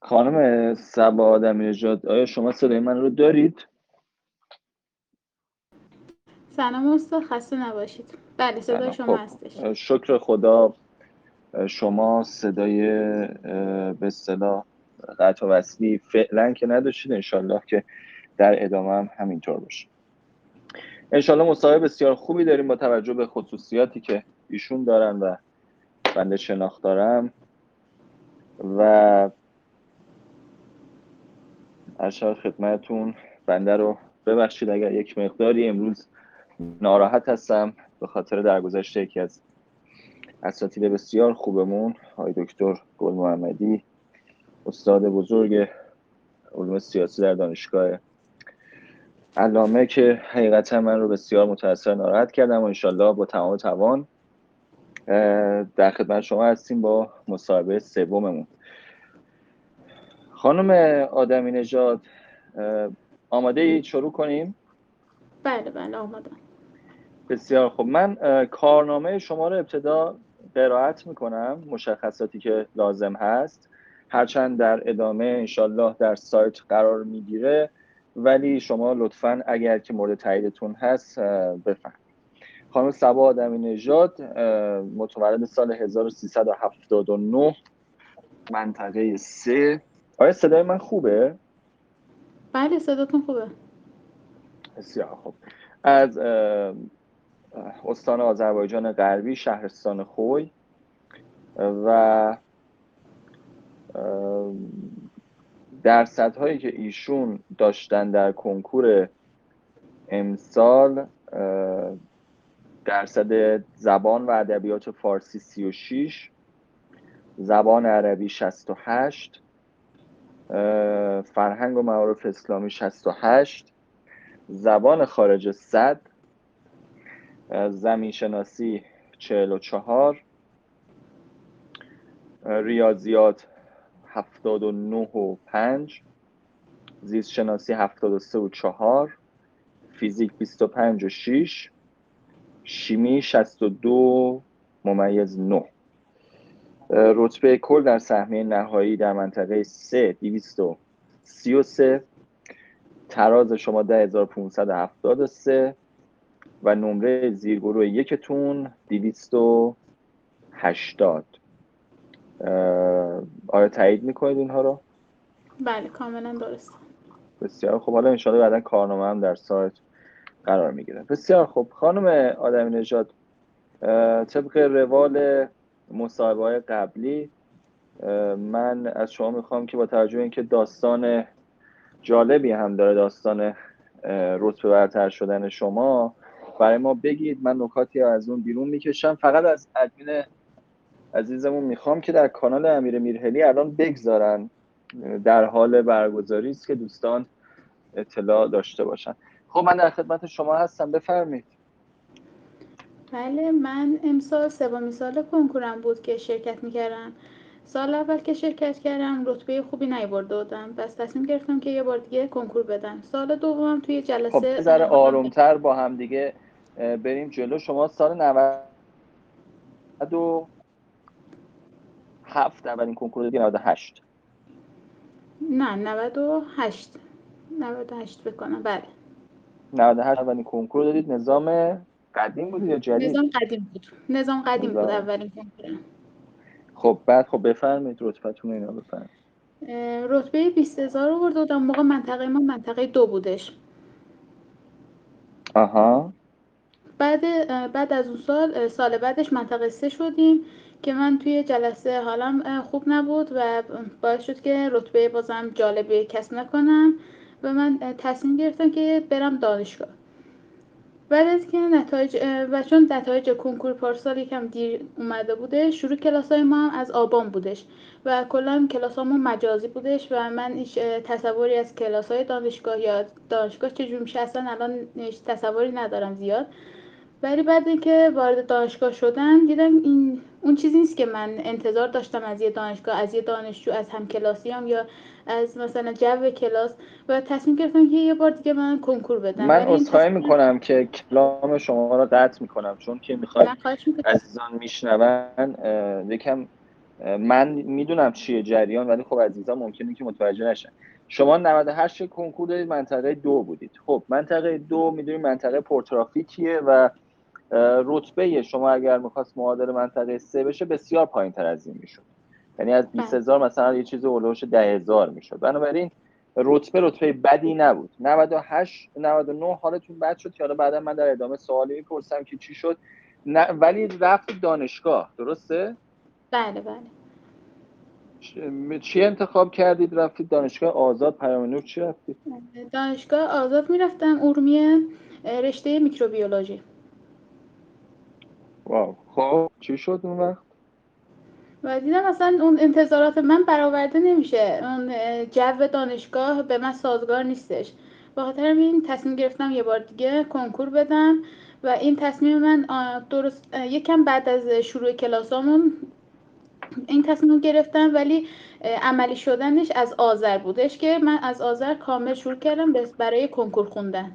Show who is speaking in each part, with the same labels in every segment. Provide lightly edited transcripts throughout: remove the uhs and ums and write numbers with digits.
Speaker 1: خانم صبا آدمی نژاد، آیا شما صدای من رو دارید؟
Speaker 2: سلام استاد، خسته نباشید. بله، صدای شما
Speaker 1: خب،
Speaker 2: هستش.
Speaker 1: شکر خدا. شما صدای به اصطلاح قطع و وصلی فعلا که نداشتید، انشالله که در ادامه هم همینطور باشه. انشالله مصاحبه بسیار خوبی داریم با توجه به خصوصیاتی که ایشون دارن و بنده شناخت دارم و ارشد خدمتون. بنده رو ببخشید اگر یک مقداری امروز ناراحت هستم به خاطر درگذشت یکی از اساتید بسیار خوبمون، آقای دکتر گل محمدی، استاد بزرگ علوم سیاسی در دانشگاه علامه، که حقیقتا من رو بسیار متاثر ناراحت کردم و انشالله با تمام توان در خدمت شما هستیم با مصاحبه سوممون. خانم آدمی نژاد، آماده اید شروع کنیم؟
Speaker 2: بله آمادم.
Speaker 1: بسیار خب، من کارنامه شما رو ابتدا قرائت میکنم، مشخصاتی که لازم هست، هرچند در ادامه انشالله در سایت قرار میگیره، ولی شما لطفاً اگر که مورد تاییدتون هست بفرمایید. خانم صبا آدمی نژاد متولد سال 1379، منطقه 3. آیا صدای من خوبه؟
Speaker 2: بله، صداتون خوبه.
Speaker 1: بسیار خوب. از استان آذربایجان غربی، شهرستان خوی، و درصدهایی که ایشون داشتن در کنکور امسال، درصد زبان و ادبیات فارسی 36، زبان عربی 68، فرهنگ و معارف اسلامی 68، زبان خارجه 100، زمین شناسی 44، ریاضیات 79.5، زیست شناسی 73.4، فیزیک 25.6، شیمی 62.9. رتبه کل در سهمیه نهایی در منطقه 3 233، تراز شما 10573 و نمره زیرگروه یکتون 280. آیا تایید میکنید اینها رو؟
Speaker 2: بله، کاملا درست.
Speaker 1: بسیار خب، حالا انشاءالله بعدا کارنامه هم در سایت قرار میگیره. بسیار خب خانم آدمی نژاد، طبق روال مصاحبه‌های قبلی من از شما میخوام که با توجه به اینکه داستان جالبی هم داره، داستان رتبه برتر شدن شما، برای ما بگید. من نکاتی از اون بیرون میکشم. فقط از ادمین عزیزمون میخوام که در کانال امیر میرهلی الان بگذارن، در حال برگزاری است که دوستان اطلاع داشته باشن. خب من در خدمت شما هستم، بفرمایید.
Speaker 2: بله، من امسال سومین سال کنکورم بود که شرکت میکردم. سال اول که شرکت کردم رتبه خوبی نیاورده بودم، پس تصمیم گرفتم که یه بار دیگه کنکور بدم. سال دومم توی
Speaker 1: خب
Speaker 2: جلسه
Speaker 1: بذاره آرومتر با هم دیگه بریم جلو. شما سال 97 اولین کنکور دادی؟ 98؟
Speaker 2: نه، 98 بکنم. بله،
Speaker 1: 98 اولین کنکور دادید. نظام قدیم بود یا جدید؟
Speaker 2: نظام قدیم بود
Speaker 1: نظام.
Speaker 2: اولین کنکورم.
Speaker 1: خب بعد خب بفرمایید رتبتون اینا بفرمایید.
Speaker 2: رتبه 20,000 آورده بودم. موقع منطقه ما منطقه 2 بودش.
Speaker 1: آها.
Speaker 2: بعد از اون سال بعدش منطقه 3 شدیم که من توی جلسه حالم خوب نبود و باعث شد که رتبه بازم جالبی کسب نکنم و من تصمیم گرفتم که برم دانشگاه. بعد از که چون نتایج کنکور پارسال یکم دیر اومده بوده، شروع کلاسای ما هم از آبان بودش و کلا کلاسامون مجازی بودش و من هیچ تصوری از کلاسای دانشگاه یا دانشگاه چجور میشه اصلا الان هیچ تصوری ندارم زیاد. ولی بعد اینکه وارد دانشگاه شدم دیدم این اون چیزی نیست که من انتظار داشتم از یه دانشگاه، از یه دانشجو، از همکلاسیام یا از مثلا جو کلاس، و تصمیم گرفتم که یه بار دیگه من کنکور بدم.
Speaker 1: من
Speaker 2: ولی این
Speaker 1: عذرخواهی
Speaker 2: تصمیم
Speaker 1: میکنم که کلام شما رو قطع میکنم، چون که میخواد
Speaker 2: من خواهش میکنم.
Speaker 1: عزیزان میشنون. یکم من میدونم چیه جریان، ولی خب عزیزان ممکنه که متوجه نشن. شما 98 کنکور دارید، منطقه 2 بودید. خب منطقه 2 میدونید منطقه پرترافیکیه و رتبه شما اگر میخواست معادل منطقه 3 بشه بسیار پایین تر از این میشد، یعنی از 20,000 مثلا یه چیز اولوش 10,000 میشد. بنابراین رتبه بدی نبود. 98 99 حالتون بد شد که حالا بعدا من در ادامه سوالی میپرسم که چی شد. نه ولی رفت دانشگاه، درسته؟
Speaker 2: بله بله.
Speaker 1: چی انتخاب کردید رفتید دانشگاه آزاد پیام نور؟ چی رفتید؟
Speaker 2: دانشگاه آزاد میرفتم ارومیه، رشته میکروبیولوژی.
Speaker 1: واو، خب چی شد اون وقت؟
Speaker 2: و دیدم مثلا اون انتظارات من برآورده نمیشه، اون جو دانشگاه به من سازگار نیستش. به خاطر این تصمیم گرفتم یه بار دیگه کنکور بدم و این تصمیم من درست یکم بعد از شروع کلاسامون این تصمیم گرفتم، ولی عملی شدنش از آذر بودش که من از آذر کامل شروع کردم برای کنکور خوندن.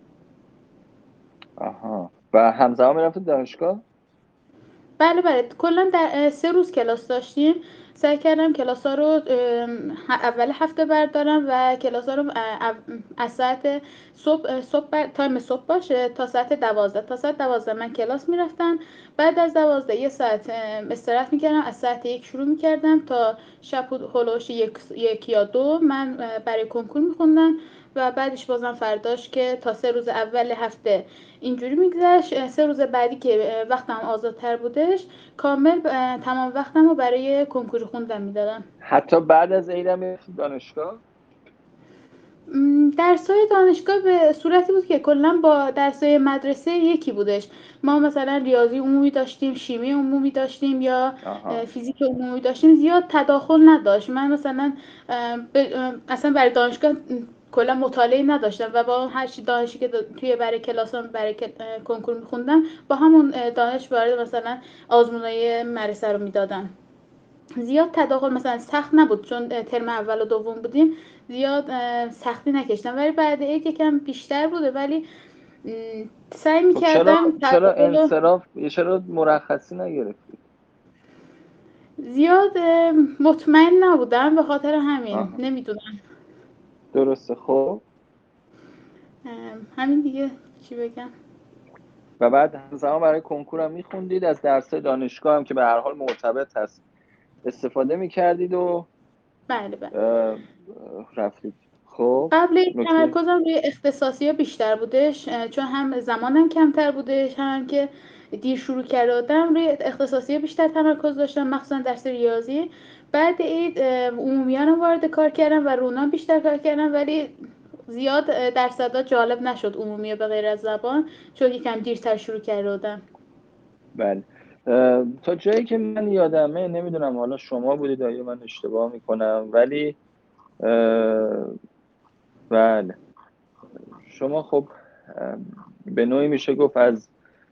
Speaker 1: آها، و همزمان میرفتید دانشگاه؟
Speaker 2: بله بله، کلا در 3 روز کلاس داشتیم. سعی کردم کلاس ها رو اول هفته بردارم و کلاس ها رو از ساعت صبح تایم صبح باشه تا ساعت 12. تا ساعت 12 من کلاس میرفتم، بعد از 12 یه ساعت استراحت میکردم، از ساعت 1 شروع میکردم تا شب هلوش 1 یا 2 من برای کنکور میخوندم و بعدش بازم فرداش که تا 3 روز اول هفته اینجوری میگذشت. 3 روز بعدی که وقتم آزادتر بودش کامل تمام وقتم رو برای کنکور خوندن میدادم.
Speaker 1: حتی بعد از عیدم میرفتید دانشگاه؟
Speaker 2: درسای دانشگاه به صورتی بود که کلا با درسای مدرسه یکی بودش. ما مثلا ریاضی عمومی داشتیم، شیمی عمومی داشتیم یا
Speaker 1: آها.
Speaker 2: فیزیک عمومی داشتیم، زیاد تداخل نداشت. من مثلا اصلا برای دانشگاه کلا مطالعه نداشتم و با هر چی دانشی که توی برای کلاسام برای کنکور میخوندم با همون دانش وارد مثلا آزمونای مدرسه رو میدادم. زیاد تداخل مثلا سخت نبود، چون ترم اول و دوم بودیم زیاد سختی نکشتم، ولی بعد عید یکم بیشتر بوده، ولی سعی
Speaker 1: خب چرا
Speaker 2: میکردم تداخل
Speaker 1: چرا مرخصی نگرفتید؟
Speaker 2: زیاد مطمئن نبودم، به خاطر همین
Speaker 1: آها،
Speaker 2: نمیدونم.
Speaker 1: درسته. خب
Speaker 2: همین دیگه، چی بگم.
Speaker 1: و بعد همزمان برای کنکورم میخوندید، از درس دانشگاه هم که به هر حال مرتبط هست استفاده میکردید و
Speaker 2: بله بله.
Speaker 1: رفتید. خب
Speaker 2: قبل این
Speaker 1: نکته
Speaker 2: تمرکزم روی اختصاصی ها بیشتر بودش، چون هم زمانم کمتر بودش، هم که دیر شروع کرده بودم. روی اختصاصی ها بیشتر تمرکز داشتم، مخصوصا درس ریاضی. بعد عید عمومیان رو وارد کار کردم و رونا بیشتر کار کردم، ولی زیاد درصدا جالب نشد عمومی به غیر از زبان، چون یکم دیرتر شروع کرده بودم.
Speaker 1: بله. تا جایی که من یادمه، نمیدونم حالا شما بودید یا من اشتباه میکنم، ولی بله شما خب به نوعی میشه گفت از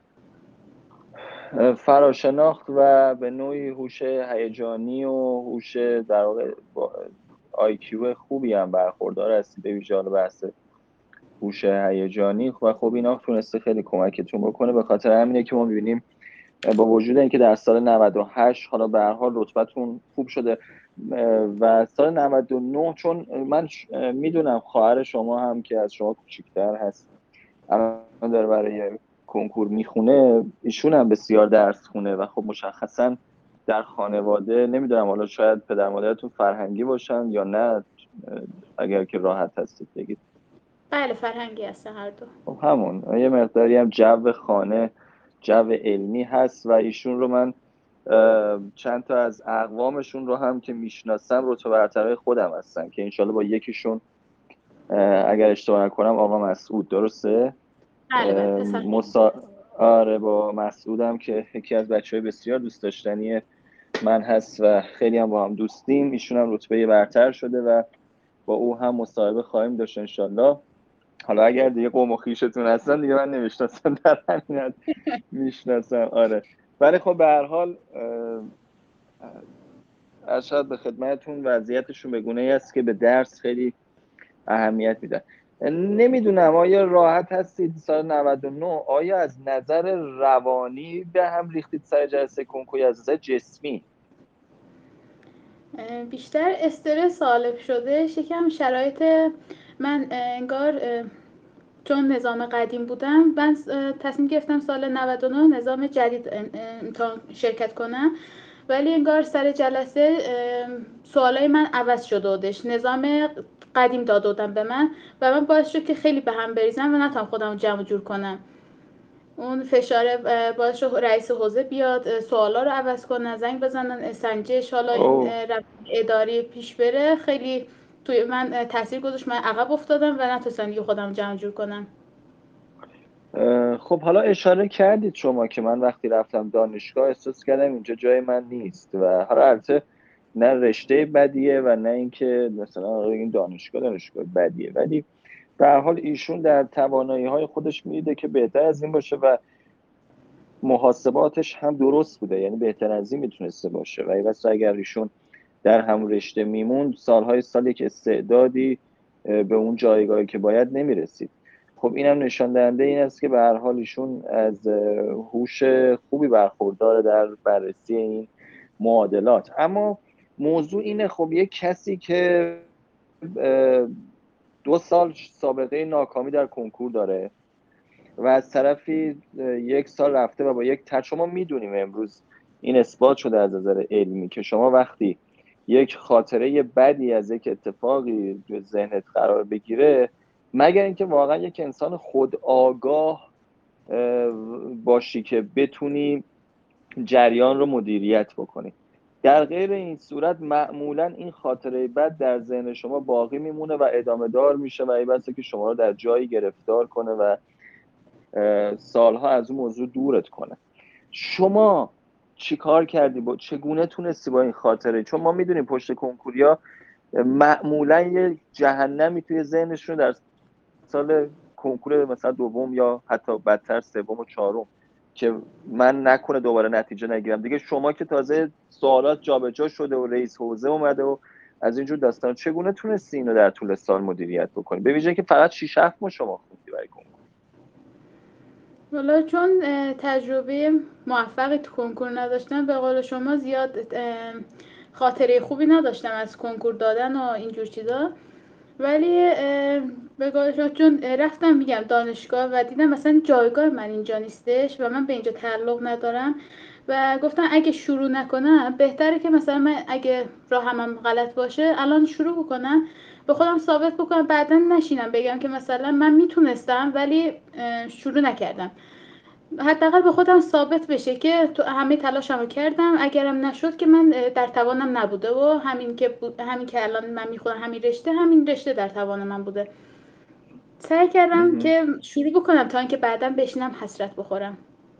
Speaker 1: فراشناخت و به نوعی هوش هیجانی و هوش در واقع IQ خوبی هم برخوردار هستید، به ویژه بحث هوش هیجانی و خب اینا تونسته خیلی کمکتون بکنه. به خاطر همینه که ما می‌بینیم با وجود اینکه در سال 98 حالا به هر حال رتبتون خوب شده و سال 99 چون من میدونم خواهر شما هم که از شما کوچیک‌تر هست الان داره برای کنکور میخونه، ایشون هم بسیار درس خونه و خب مشخصا در خانواده نمیدونم حالا شاید پدر مادرتون فرهنگی باشن یا نه، اگر که راحت هستید بگید.
Speaker 2: بله فرهنگی هستن هر دو.
Speaker 1: خب همون یه مقداری هم جو خانه جو علمی هست و ایشون رو من چند تا از اقوامشون رو هم که میشناسم رتبه برترهای خودم هستن که انشالله با یکیشون اگر اشتباه نکنم آقا مسعود، درسته؟
Speaker 2: بله بله پسر.
Speaker 1: آره با مسعودم که یکی از بچهای بسیار دوست داشتنی من هست و خیلی هم با هم دوستیم. ایشون هم رتبه برتر شده و با او هم مصاحبه خواهیم داشت انشالله. حالا اگر دیگه قوم و خویشتون هستن دیگه من نمیشناسم، در همین میشناسم. آره ولی خب به هر حال ارشد به خدمتتون وضعیتشون به گونه‌ای است که به درس خیلی اهمیت میدن. نمیدونم آیا راحت هستید سال 99 آیا از نظر روانی به هم ریختید سر جلسه کنکور، از نظر جسمی؟
Speaker 2: بیشتر استرس غالب شده، شکم شرایط من انگار چون نظام قدیم بودم، من تصمیم گرفتم سال 99 نظام جدید امتحان شرکت کنم، ولی انگار سر جلسه سوالای من عوض شده بودش، نظام قدیم داده بودم به من و من باعث شد که خیلی به هم بریزم و نتونم خودم رو جمع جور کنم. اون فشار باعث شد رئیس حوزه بیاد سوالا رو عوض کنن، زنگ بزنن سنجش، حالا این
Speaker 1: او
Speaker 2: اداری پیش بره. خیلی توی من تاثیر گذاشت، من عقب افتادم و نتونستم دیگه خودم جمع جور کنم.
Speaker 1: خب حالا اشاره کردید شما که من وقتی رفتم دانشگاه احساس کردم اینجا جای من نیست و حالا البته نه رشته بدیه و نه اینکه مثلا این دانشگاه بدیه، ولی به هر حال ایشون در توانایی‌های خودش میده که بهتر از این باشه و محاسباتش هم درست بوده، یعنی بهتر از این میتونسته باشه و واسه اگر ایشون در همون رشته میموند سالی که استعدادی به اون جایگاهی که باید نمیرسید. خب اینم نشان دهنده این است که به هر حال ایشون از هوش خوبی برخورداره در بررسی این معادلات. اما موضوع اینه خب یک کسی که 2 سال سابقه ناکامی در کنکور داره و از طرفی 1 سال رفته و با یک شما میدونیم امروز این اثبات شده از نظر علمی که شما وقتی یک خاطره بدی از یک اتفاقی تو ذهنت قرار بگیره، مگر اینکه واقعا یک انسان خودآگاه باشی که بتونی جریان رو مدیریت بکنی، در غیر این صورت معمولا این خاطره بد در ذهن شما باقی میمونه و ادامه دار میشه و ای بسا که شما رو در جایی گرفتار کنه و سالها از اون موضوع دورت کنه. شما چی کار کردی؟ چگونه تونستی با این خاطره، چون ما میدونیم پشت کنکوریا معمولا یه جهنمی توی ذهنشون در سال کنکور مثلا دوم یا حتی بدتر سوم و چهارم که من نکنه دوباره نتیجه نگیرم دیگه. شما که تازه سوالات جابجا شده و رئیس حوزه اومده و از اینجور داستان، چگونه تونستی اینو در طول سال مدیریت بکنی، به ویژه که فقط 6 7 ماه شما خوندی برای کنکور؟
Speaker 2: حالا چون تجربه موفقی تو کنکور نداشتم، به قول شما زیاد خاطره خوبی نداشتم از کنکور دادن و اینجور چیزا، ولی به قول شما چون رفتم میگم دانشگاه و دیدم مثلا جایگاه من اینجا نیستش و من به اینجا تعلق ندارم و گفتم اگه شروع نکنم بهتره که مثلا من اگه راهمم غلط باشه الان شروع بکنم، به خودم ثابت بکنم، بعدا نشینم بگم که مثلا من میتونستم ولی شروع نکردم. حداقل به خودم ثابت بشه که تو همه تلاشمو کردم، اگرم نشد که من در توانم نبوده و همین که الان من میخونم همین رشته در توان من بوده. سعی کردم که شروع بکنم تا اینکه بعداً بشینم حسرت بخورم.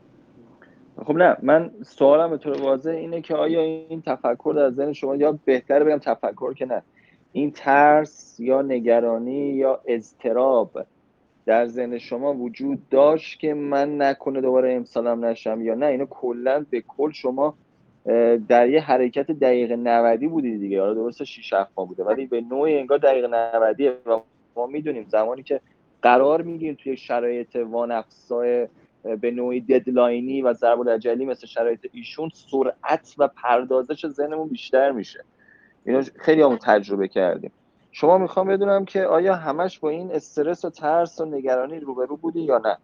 Speaker 1: خب نه، من سوالم به طور واضح اینه که آیا این تفکر در ذهن شما، یا بهتره بگم تفکر که نه، این ترس یا نگرانی یا اضطراب در ذهن شما وجود داشت که من نکنه دوباره امسالم نشم، یا نه اینو کلا به کل شما در یه حرکت دقیقه 90 بودی دیگه؟ آره درسته 6 7 ماه بوده ولی به نوعی انگار دقیقه 90 و ما میدونیم زمانی که قرار میگیریم توی شرایط وانفسای به نوعی ددلاینی و ضرب العجلی مثل شرایط ایشون، سرعت و پردازش ذهنمون بیشتر میشه. اینو خیلی همون تجربه کردیم. شما میخوام بدونم که آیا همش با این استرس و ترس و نگرانی روبرو بودی یا نه؟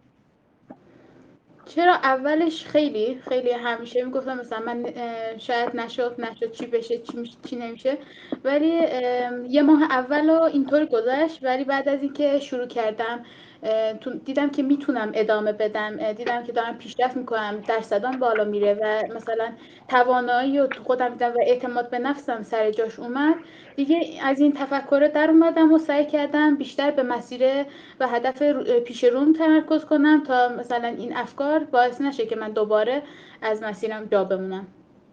Speaker 2: چرا اولش خیلی خیلی همیشه میگفتم مثلا من شاید نشد چی بشه چی نمیشه، ولی یه ماه اول رو اینطور گذشت، ولی بعد از اینکه شروع کردم دیدم که میتونم ادامه بدم، دیدم که دارم پیشرفت میکنم، درصدام بالا میره و مثلا توانایی رو تو خودم دیدم و اعتماد به نفسم سر جاش اومد، دیگه از این تفکر در اومدم و سعی کردم بیشتر به مسیر و هدف پیش روم تمرکز کنم تا مثلا این افکار باعث نشه که من دوباره از مسیرم جا بمونم.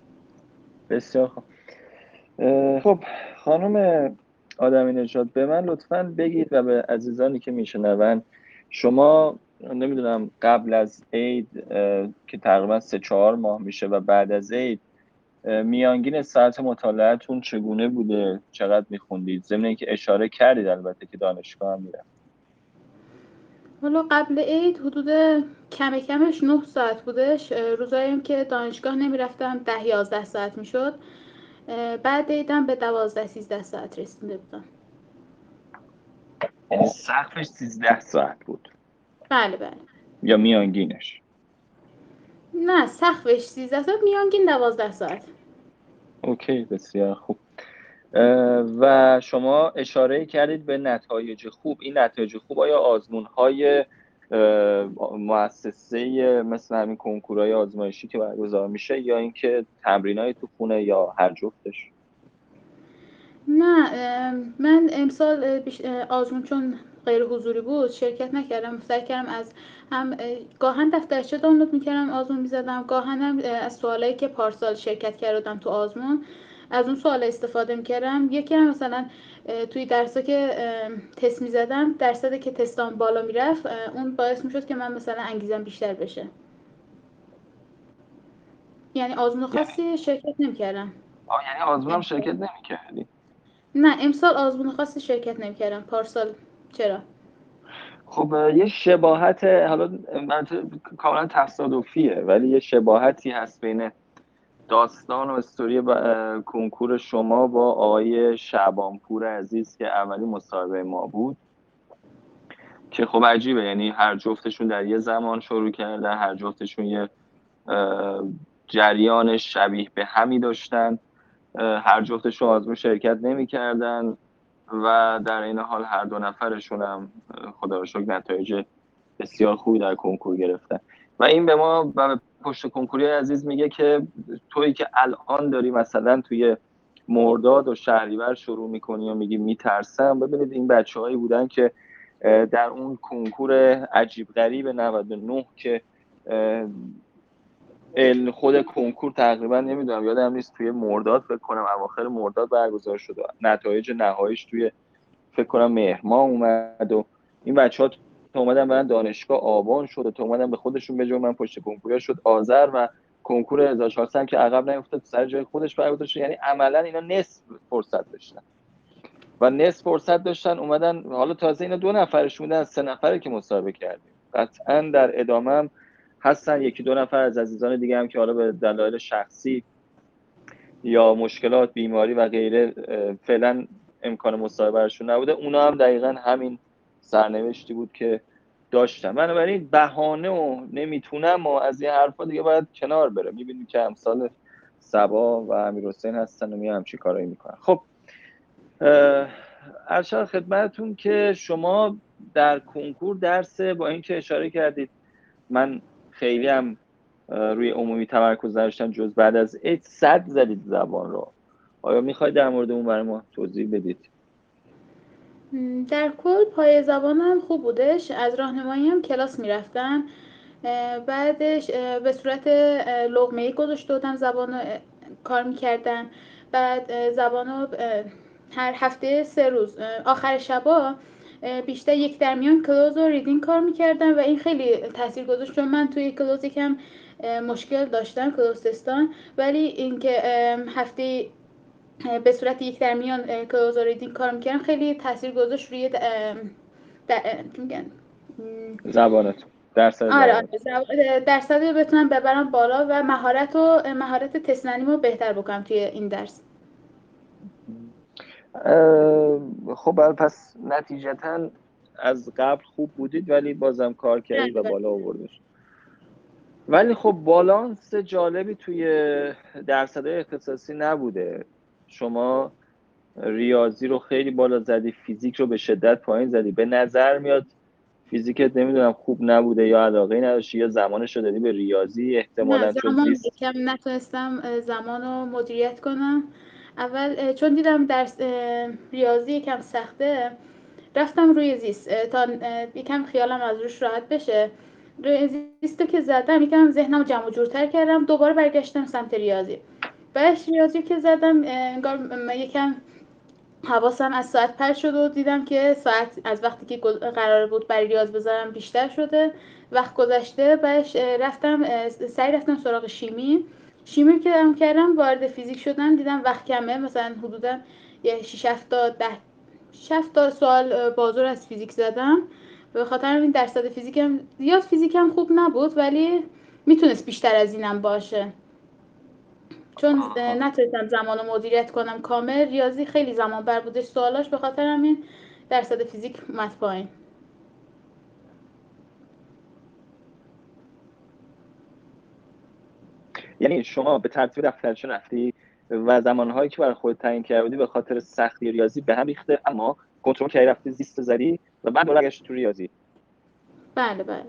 Speaker 1: بسیار خوب. خب خانم آدمی نژاد، به من لطفاً بگید و به عزیزانی که میشنون، شما نمیدونم قبل از عید که تقریبا 3 4 ماه میشه و بعد از عید میانگین ساعت مطالعه‌تون چگونه بوده؟ چقدر میخوندید؟ ضمن اینکه اشاره کردید البته که دانشگاه هم میرم.
Speaker 2: حالا قبل عید حدود کمش 9 ساعت بودش، روزاییم که دانشگاه نمیرفتم 10 11 ساعت میشد. بعد دیدم به 12-13 ساعت رسیده بودم.
Speaker 1: یعنی سقفش 13 ساعت بود
Speaker 2: بله.
Speaker 1: یا میانگینش؟
Speaker 2: نه، سقفش 13 ساعت، میانگین 12 ساعت.
Speaker 1: اوکی، بسیار خوب. و شما اشاره کردید به نتایج خوب. این نتایج خوب آیا آزمون‌های مؤسسه مثل همین کنکورهای آزمایشی که برگزار میشه، یا اینکه تمرینای تو خونه، یا هر جفتش؟
Speaker 2: نه، من امسال آزمون چون غیر حضوری بود شرکت نکردم. سعی کردم از هم گاهن دفترچه دانلود میکردم آزمون میزدم، گاهن هم از سوالایی که پارسال شرکت کردم تو آزمون از اون سوال استفاده میکردم. یکی هم مثلا توی درسا که تست میزدم، درصدی که تستام بالا میرفت اون باعث میشد که من مثلا انگیزم بیشتر بشه. یعنی آزمون خاصی شرکت نمیکردم.
Speaker 1: یعنی آزمونم شرکت نمی‌کردی؟
Speaker 2: نه، امسال آزمون خاصی شرکت نمیکردم. پارسال چرا؟
Speaker 1: خب یه شباهت، حالا کاملا تصادفیه، ولی یه شباهتی هست بین داستان و استوری کنکور شما با آقای شعبانپور عزیز که اولی مصاحبه ما بود، که خب عجیبه، یعنی هر جفتشون در یه زمان شروع کردن، هر جفتشون یه جریان شبیه به همی داشتن، هر جفتشون آزمون شرکت نمی کردن و در این حال هر دو نفرشون هم خدا رو شکر نتایج بسیار خوبی در کنکور گرفتن. و این به ما و به پشت کنکوری عزیز میگه که تویی که الان داری مثلا توی مرداد و شهریور شروع میکنی و میگی میترسم، ببینید این بچه‌هایی بودن که در اون کنکور عجیب غریب 99 که خود کنکور تقریبا نمیدونم یادم نیست توی مرداد فکر کنم اواخر مرداد برگزار شد و نتایج نهاییش توی فکر کنم مهر ماه اومد و این بچه‌ها تو اومدن برن دانشگاه آبان شد و تو اومدن به خودشون بجنبن پشت کنکوریا شد آذر و کنکور 1400 که عقب نیفتاد سر جای خودش برگزار شد. یعنی عملا اینا نصف فرصت داشتن و نصف فرصت داشتن اومدن. حالا تازه اینا 2 نفرشون بودن از 3 نفره که مصاحبه کردیم. قطعا در ادامه هم هستن 1-2 نفر از عزیزان دیگه هم که حالا به دلایل شخصی یا مشکلات بیماری و غیره فعلا امکان مصاحبه برشون نبوده. اونا هم دقیقا همین سرنوشتی بود که داشتن. بنابراین بهانه و نمیتونم و از این حرفا دیگه باید کنار بره. میبینیم که امثال صبا و امیرحسین هستن و می همچی کارایی میکنن. خب ارشد خدمتتون که شما در کنکور درس، با اینکه اشاره کردید من خیلی هم روی عمومی تمرکز نداشتم جز بعد از 100 زدید زبان رو، آیا میخواید در مورد اون برای ما توضیح بدید؟
Speaker 2: در کل پای زبانم خوب بودش. از راهنمایی هم کلاس میرفتم. بعدش به صورت لقمه‌ای گذاشته بودم زبانو کار میکردم. بعد زبانو هر هفته 3 روز آخر شبا بیشتر یک در میان کلوز و ریدینگ کار میکردم و این خیلی تاثیر گذاشت چون من توی کلوز یکم مشکل داشتم کلوز تستان، ولی اینکه هفته به صورت یک در میان کلوز و ریدینگ کار میکردم خیلی تاثیر گذاشت روی
Speaker 1: زبانتون، درصد
Speaker 2: آره
Speaker 1: زبانتون.
Speaker 2: درصدی رو بتونم ببرم بالا و مهارت تستنیمو بهتر بکنم توی این درس.
Speaker 1: خب پس نتیجتا از قبل خوب بودید ولی بازم کار کردید و بالا آوردید. ولی خب بالانس جالبی توی درصدهای اختصاصی نبوده. شما ریاضی رو خیلی بالا زدی، فیزیک رو به شدت پایین زدی. به نظر میاد فیزیکت نمیدونم خوب نبوده یا علاقه نداشتی یا زمانش رو دادی به ریاضی
Speaker 2: نه،
Speaker 1: احتمالاً، چون
Speaker 2: زمان
Speaker 1: زیست.
Speaker 2: یکم نتونستم زمان رو مدیریت کنم. اول چون دیدم درس ریاضی یکم سخته رفتم روی زیست تا یکم خیالم از روش راحت بشه. روی زیست که زدم یکم ذهنم جمع و جورتر کردم، دوباره برگشتم سمت ریاضی. بعدش ریاضی که زدم انگار یکم حواسم از ساعت پرت شد و دیدم که ساعت از وقتی که قرار بود برای ریاض بذارم بیشتر شده، وقت گذشته. بعدش رفتم سراغ شیمی که کردم وارد فیزیک شدم دیدم وقت کمه، مثلا حدودا یه 6 تا سوال بازور از فیزیک زدم. به خاطر این درصد فیزیکم خوب نبود ولی میتونست بیشتر از اینم باشه. چون نتونستم زمان رو مدیریت کنم کامل. ریاضی خیلی زمان بر بودش سوالاش، به خاطر همین درصد فیزیک اومد پایین.
Speaker 1: یعنی شما به ترتیب دفترچه رفتی و زمانهایی که برای خودت تعیین کرده بودی به خاطر سختی ریاضی به هم ریخته، اما کنترل کردی رفتی زیست زدی و بعد برگشتی تو ریاضی.
Speaker 2: بله بله.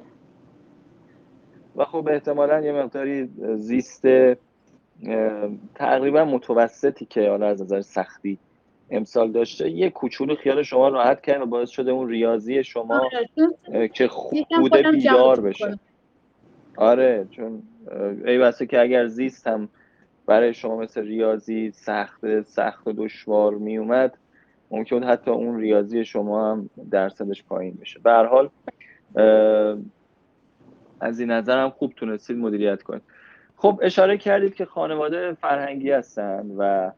Speaker 1: و خب احتمالاً یه مقداری زیست تقریبا متوسطی که حالا از نظر سختی امسال داشته یه کوچولو خیال شما راحت کرد و باعث شده اون ریاضی شما که خوب بوده بیدار بشه. آره، چون ای بسه که اگر زیست هم برای شما مثل ریاضی سخت و دشوار می اومد، ممکن حتی اون ریاضی شما هم درصدش پایین بشه. به هر حال از این نظر هم خوب تونستید مدیریت کنید. خب اشاره کردید که خانواده فرهنگی هستن و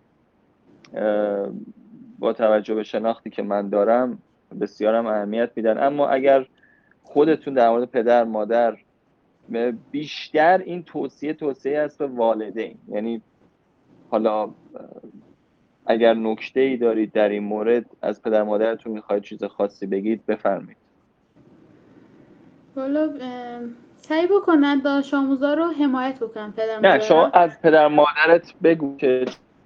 Speaker 1: با توجه به شناختی که من دارم بسیارم اهمیت میدن، اما اگر خودتون در مورد پدر مادر بیشتر این توصیه است به والدین، یعنی حالا اگر نکته‌ای دارید در این مورد از پدر مادرتون میخواید چیز خاصی بگید بفرمایید.
Speaker 2: حالا سعی بکنن دانش آموزا رو حمایت بکنن پدر
Speaker 1: نه شما از پدر مادرت بگو که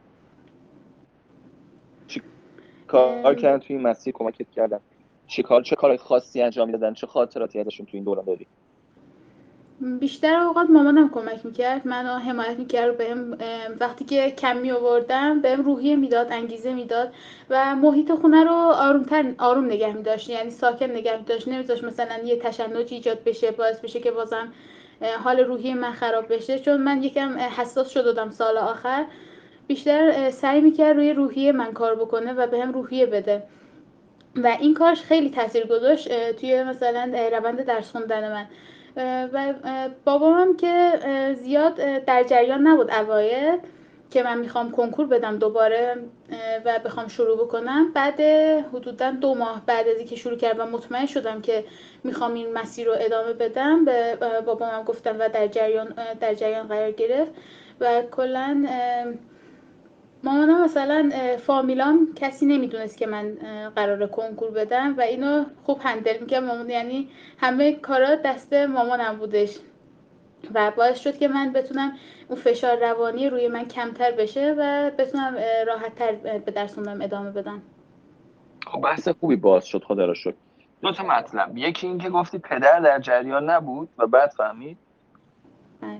Speaker 1: چی کار کردن توی این مسیر کمکت کردن، چه کار خاصی انجام دادن، چه خاطراتی ازشون توی این دوران داری؟
Speaker 2: بیشتر اوقات مامانم کمک میکرد، منو حمایت میکرد، بهم وقتی که کم میآوردم بهم روحیه میداد، انگیزه میداد و محیط خونه رو آروم نگه میداشت، یعنی ساکن نگه میداشت، نمیذاشت مثلا یه تشنجی ایجاد بشه باعث بشه که بازم حال روحی من خراب بشه. چون من یکم حساس شدم سال آخر، بیشتر سعی میکرد روی روحیه من کار بکنه و بهم روحیه بده و این کارش خیلی تاثیر گذاشت توی مثلا روند درس خوندن من. و بابامم که زیاد در جریان نبود اوایل که من میخوام کنکور بدم دوباره و بخوام شروع بکنم. بعد حدودا 2 ماه بعد از اینکه شروع کردم و مطمئن شدم که میخوام این مسیر رو ادامه بدم، به بابامم گفتم و در جریان قرار گرفت. و کلا مامانم مثلا فامیلام کسی نمیدونست که من قراره کنکور بدم و اینو خوب هندل میکنم مامان، یعنی همه کارا دست مامانم بودش و باعث شد که من بتونم اون فشار روانی روی من کمتر بشه و بتونم راحت‌تر به درس خوندنم ادامه بدم.
Speaker 1: خب بحث خوبی باز شد، خدا را شکر. 2 تا مطلب، یکی این که گفتی پدر در جریان نبود و بعد فهمید.
Speaker 2: بله.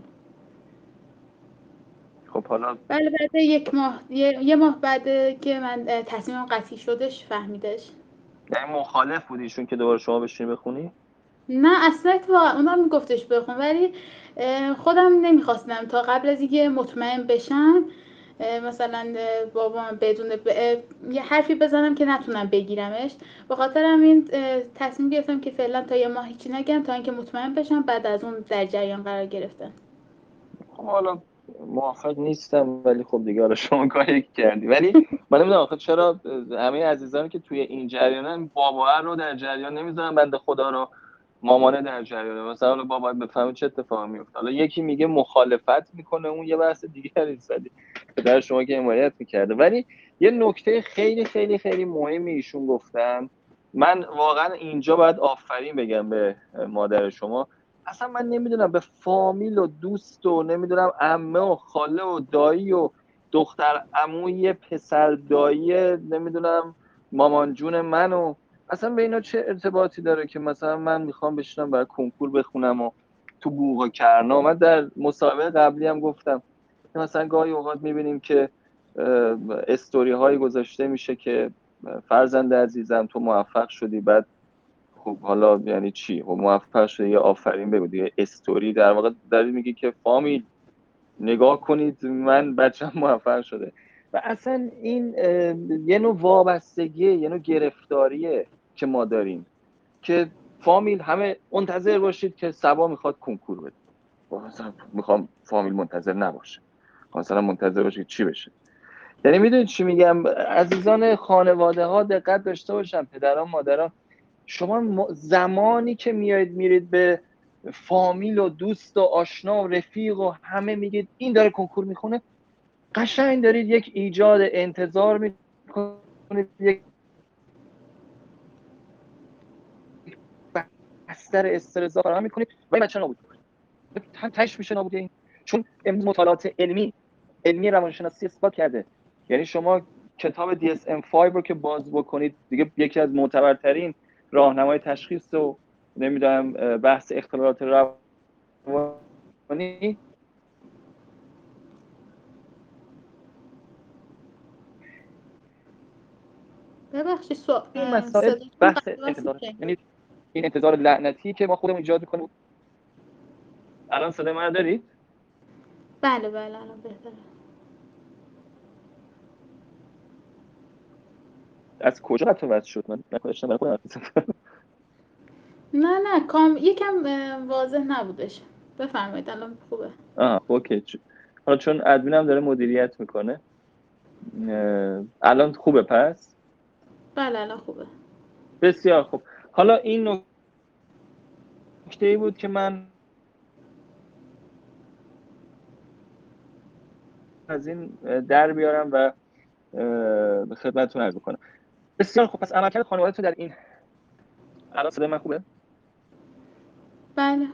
Speaker 1: خب حالا
Speaker 2: بله بعد 1 ماه یه ماه بعد که من تصمیمم قطعی شدش فهمیدش.
Speaker 1: یعنی مخالف بودی چون که دوباره شما بشینی بخونی؟
Speaker 2: نه اصلا اونا میگفتش بخون، ولی خودم نمیخواستم تا قبل از اینکه مطمئن بشم مثلا بابام بدون یه حرفی بزنم که نتونم بگیرمش. به خاطر همین تصمیم گرفتم که فعلا تا یه ماه هیچی نگم تا اینکه مطمئن بشم، بعد از اون در جریان قرار گرفتن.
Speaker 1: خب حالا موافق نیستم، ولی خب دیگه حالا شما کاری کردی. ولی من نمیدونم آخه چرا همه عزیزانی که توی این جریانن بابا رو در جریان نمیذارن، بنده خدا رو مامانه در جریانه. مثلا بابا بفهمه چه اتفاقی میفته. حالا یکی میگه مخالفت میکنه، اون یه بحث دیگه نیست، پدر شما که حمایت میکرده. ولی یه نکته خیلی خیلی خیلی مهمی ایشون گفتن، من واقعا اینجا باید آفرین بگم به مادر شما. اصلا من نمیدونم به فامیل و دوست و نمیدونم عمه و خاله و دایی و دختر عموی پسر دایی نمیدونم مامان جون منو، اصلا به اینا چه ارتباطی داره که مثلا من میخوام بشینم برای کنکور بخونم و تو بوق و کرنا. من در مسابقه قبلی هم گفتم که مثلا گاهی اوقات میبینیم که استوری هایی گذاشته میشه که فرزند عزیزم تو موفق شدی، بعد خب حالا یعنی چی؟ خب موفق شدی یه آفرین بگو دیگه. استوری در واقع داری میگی که فامیل نگاه کنید من بچه‌م موفق شده. و اصلا این یه نوع وابستگیه، یه نوع گرفتاریه که ما داریم که فامیل همه منتظر باشید که صبا میخواد کنکور بده. مثلا میخوام فامیل منتظر نباشه، مثلا منتظر باشید چی بشه. یعنی میدونید چی میگم؟ عزیزان خانواده ها دقت داشته باشن، پدران مادران، شما زمانی که میرید به فامیل و دوست و آشنا و رفیق و همه میگید این داره کنکور میخونه، قشنگ دارید یک ایجاد انتظار میکنید، یک بستر استرس فراهم میکنید و این بچه نابود میکنید. تاش میشه نابودی این. چون امروز مطالعات علمی روانشناسی اثبات کرده، یعنی شما کتاب DSM-5 رو که باز بکنید دیگه، یکی از معتبرترین راهنمای تشخیص و نمیدونم بحث اختلالات روانی،
Speaker 2: ببخشید
Speaker 1: این مسائل
Speaker 2: صداتون
Speaker 1: بحث
Speaker 2: قطع
Speaker 1: انتظار،
Speaker 2: میشه.
Speaker 1: یعنی این انتظار لعنتی که ما خودمون ایجاد میکنیم. الان صدای من دارید؟
Speaker 2: بله الان بهتره.
Speaker 1: از کجا قطع وصل شد؟ من نکنشتم برای خودم.
Speaker 2: نه یکم واضح نبودش. بفرمایید الان خوبه.
Speaker 1: اوکی. حالا چون ادمینم داره مدیریت میکنه الان خوبه. پس
Speaker 2: بله الان خوبه.
Speaker 1: بسیار خوب. حالا این نکته‌ای بود که من از این در بیارم و به خدمتتون عرض کنم. بسیار خوب. پس عملکرد خانواده‌تون در این، الان صدای من خوبه؟
Speaker 2: بله.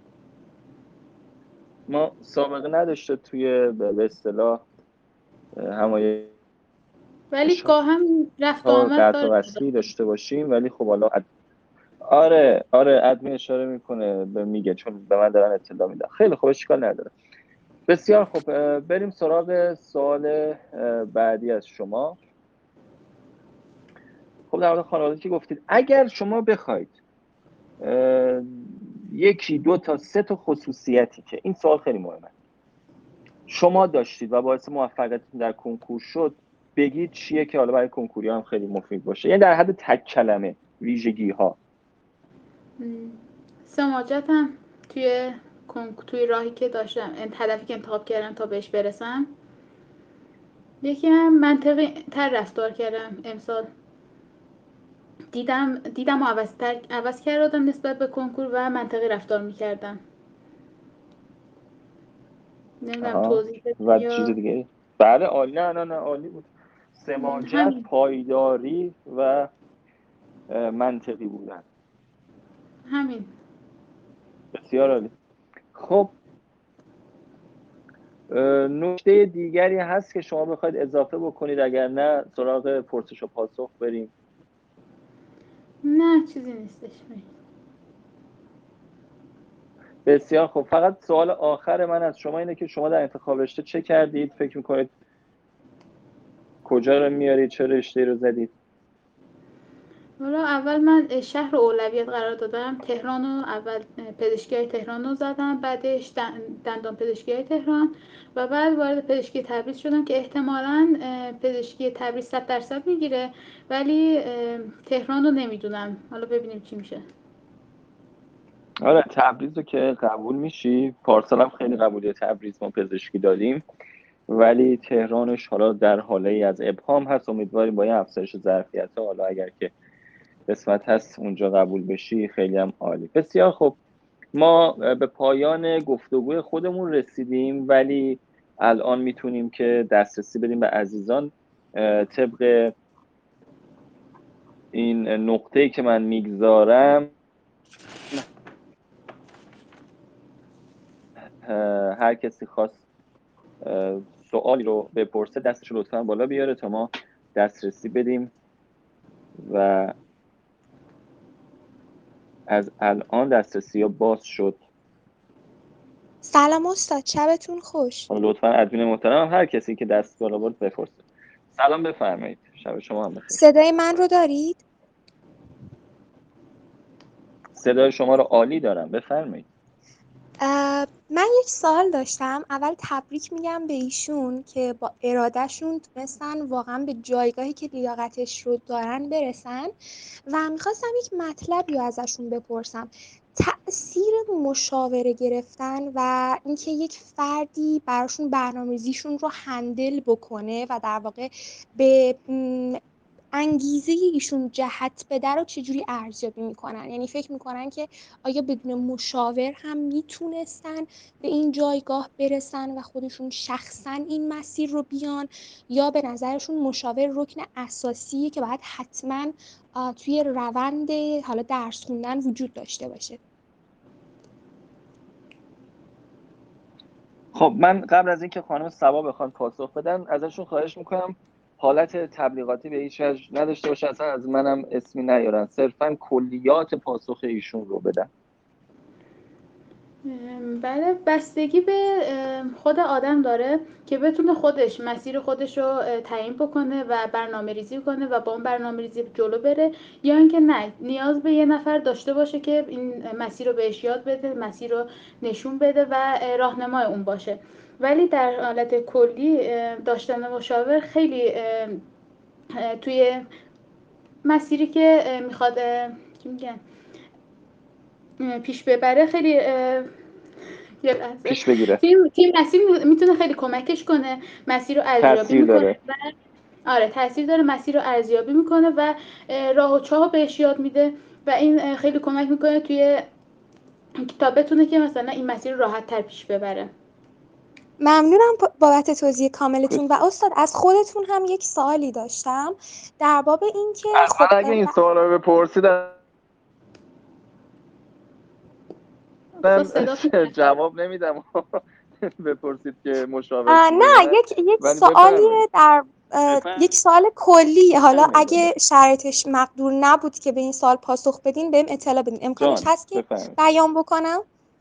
Speaker 1: ما سابقه نداشته توی به اصطلاح همایش
Speaker 2: ولی گاهم رفت و
Speaker 1: ها
Speaker 2: آمد
Speaker 1: قطع و
Speaker 2: داره.
Speaker 1: وصلی داشته باشیم، ولی خب حالا آره ادمین اشاره میکنه میگه، چون به من دارن اطلاع میدن. خیلی خوب، اشکال نداره. بسیار خوب. بریم سراغ سوال بعدی از شما. خب در مورد خانواده که گفتید، اگر شما بخواید یکی دو تا سه تا خصوصیتی که این سوال خیلی مهمه شما داشتید و باعث موفقیتتون در کنکور شد بگید چیه، که حالا برای کنکوری هم خیلی مفید باشه، یعنی در حد تک کلمه ویژگی ها.
Speaker 2: سماجتم توی راهی که داشتم، هدفی که انتخاب کردم تا بهش برسم. یکی هم منطقی تر رفتار کردم امسال. دیدم و عوض کردم نسبت به کنکور و منطقی رفتار میکردم. نمیدونم توضیح بدم
Speaker 1: و چیز
Speaker 2: یا
Speaker 1: دیگه؟ بله عالی. نه عالی بود. سماجت،
Speaker 2: همین.
Speaker 1: پایداری و منطقی بودن.
Speaker 2: همین.
Speaker 1: بسیار عالی. خب نکته دیگری هست که شما بخواید اضافه بکنید؟ اگر نه سراغ پرسش و پاسخ بریم.
Speaker 2: نه چیزی نیستش.
Speaker 1: بسیار خب. فقط سوال آخر من از شما اینه که شما در انتخاب رشته چه کردید؟ فکر میکنید کجا رو میارید؟ چه رشته رو زدید؟
Speaker 2: حالا اول من شهر رو اولویت قرار دادم. تهران رو اول، پزشکی تهران رو زدم، بعدش دندان پزشکی تهران و بعد وارد پزشکی تبریز شدم که احتمالاً پزشکی تبریز 100% میگیره، ولی تهران رو نمیدونم. حالا ببینیم چی میشه.
Speaker 1: آره تبریز رو که قبول میشی. پارسال هم خیلی قبولی تبریز ما پزشکی دادیم، ولی تهرانش حالا در حاله ای از ابهام هست. امیدواریم با این افزایش ظرفیت ها حالا اگر که قسمت هست اونجا قبول بشی خیلی هم عالی. بسیار خب. ما به پایان گفتگوی خودمون رسیدیم، ولی الان میتونیم که دسترسی بدیم به عزیزان طبق این نقطه‌ای که من میگذارم. هر کسی خواست سوالی رو بپرسه دستش رو لطفا بالا بیاره تا ما دسترسی بدیم و از الان دسترسی ها باز شد.
Speaker 3: سلام استاد، شبتون خوش.
Speaker 1: لطفا ادمین محترم هر کسی که دست بالا برد بپرسه. سلام، بفرمایید. شب شما هم بخیر.
Speaker 3: صدای من رو دارید؟
Speaker 1: صدای شما رو عالی دارم، بفرمایید.
Speaker 3: من یک سوال داشتم. اول تبریک میگم به ایشون که با ارادهشون تونستن واقعا به جایگاهی که لیاقتش رو دارن برسن و میخواستم یک مطلبی رو ازشون بپرسم. تأثیر مشاوره گرفتن و اینکه یک فردی براشون برنامه‌ریزیشون رو هندل بکنه و در واقع به انگیزه ایشون جهت بده رو چجوری ارزیابی میکنن؟ یعنی فکر میکنن که آیا بدون مشاور هم میتونستن به این جایگاه برسن و خودشون شخصا این مسیر رو بیان، یا به نظرشون مشاور رکن اساسیه که باید حتما توی روند حالا درس خوندن وجود داشته باشه؟
Speaker 1: خب من قبل از اینکه خانم صبا بخوان پاسخ بدن ازشون خواهش میکنم حالت تبلیغاتی به هیچ وجه نداشته باشه، اصلا از منم اسمی نیارن، صرفا کلیات پاسخ ایشون رو بدن.
Speaker 2: بله، بستگی به خود آدم داره که بتونه خودش مسیر خودش رو تعیین بکنه و برنامه ریزی کنه و با اون برنامه ریزی جلو بره، یا اینکه نه، نیاز به یه نفر داشته باشه که این مسیر رو بهش یاد بده، مسیر رو نشون بده و راهنمای اون باشه. ولی در حالت کلی داشتن مشاور خیلی توی مسیری که میخواد چی میگن پیش ببره خیلی
Speaker 1: پیش بگیره،
Speaker 2: تیم مسیر میتونه خیلی کمکش کنه، مسیر رو ارزیابی
Speaker 1: تاثیر
Speaker 2: میکنه
Speaker 1: داره.
Speaker 2: و آره تاثیر داره، مسیر رو ارزیابی میکنه و راه و چاه بهش یاد میده و این خیلی کمک میکنه توی تا بتونه که مثلا این مسیر رو راحت تر پیش ببره.
Speaker 3: ممنونم بابت توضیح کاملتون. و استاد از خودتون هم یک سوالی داشتم در باب این که خب
Speaker 1: اگه این سوال رو بپرسیدم جواب نمیدم بپرسید که مشاور خوبه یا
Speaker 3: نه،
Speaker 1: نه،
Speaker 3: یک
Speaker 1: ولی
Speaker 3: سوالی در یک سوال کلی، حالا اگه
Speaker 1: بفرمایید.
Speaker 3: شرایطش مقدور نبود که به این سوال پاسخ بدین بهم اطلاع بدین، امکانش
Speaker 1: جان
Speaker 3: هست که
Speaker 1: بفرمایید.
Speaker 3: بیان بکنم؟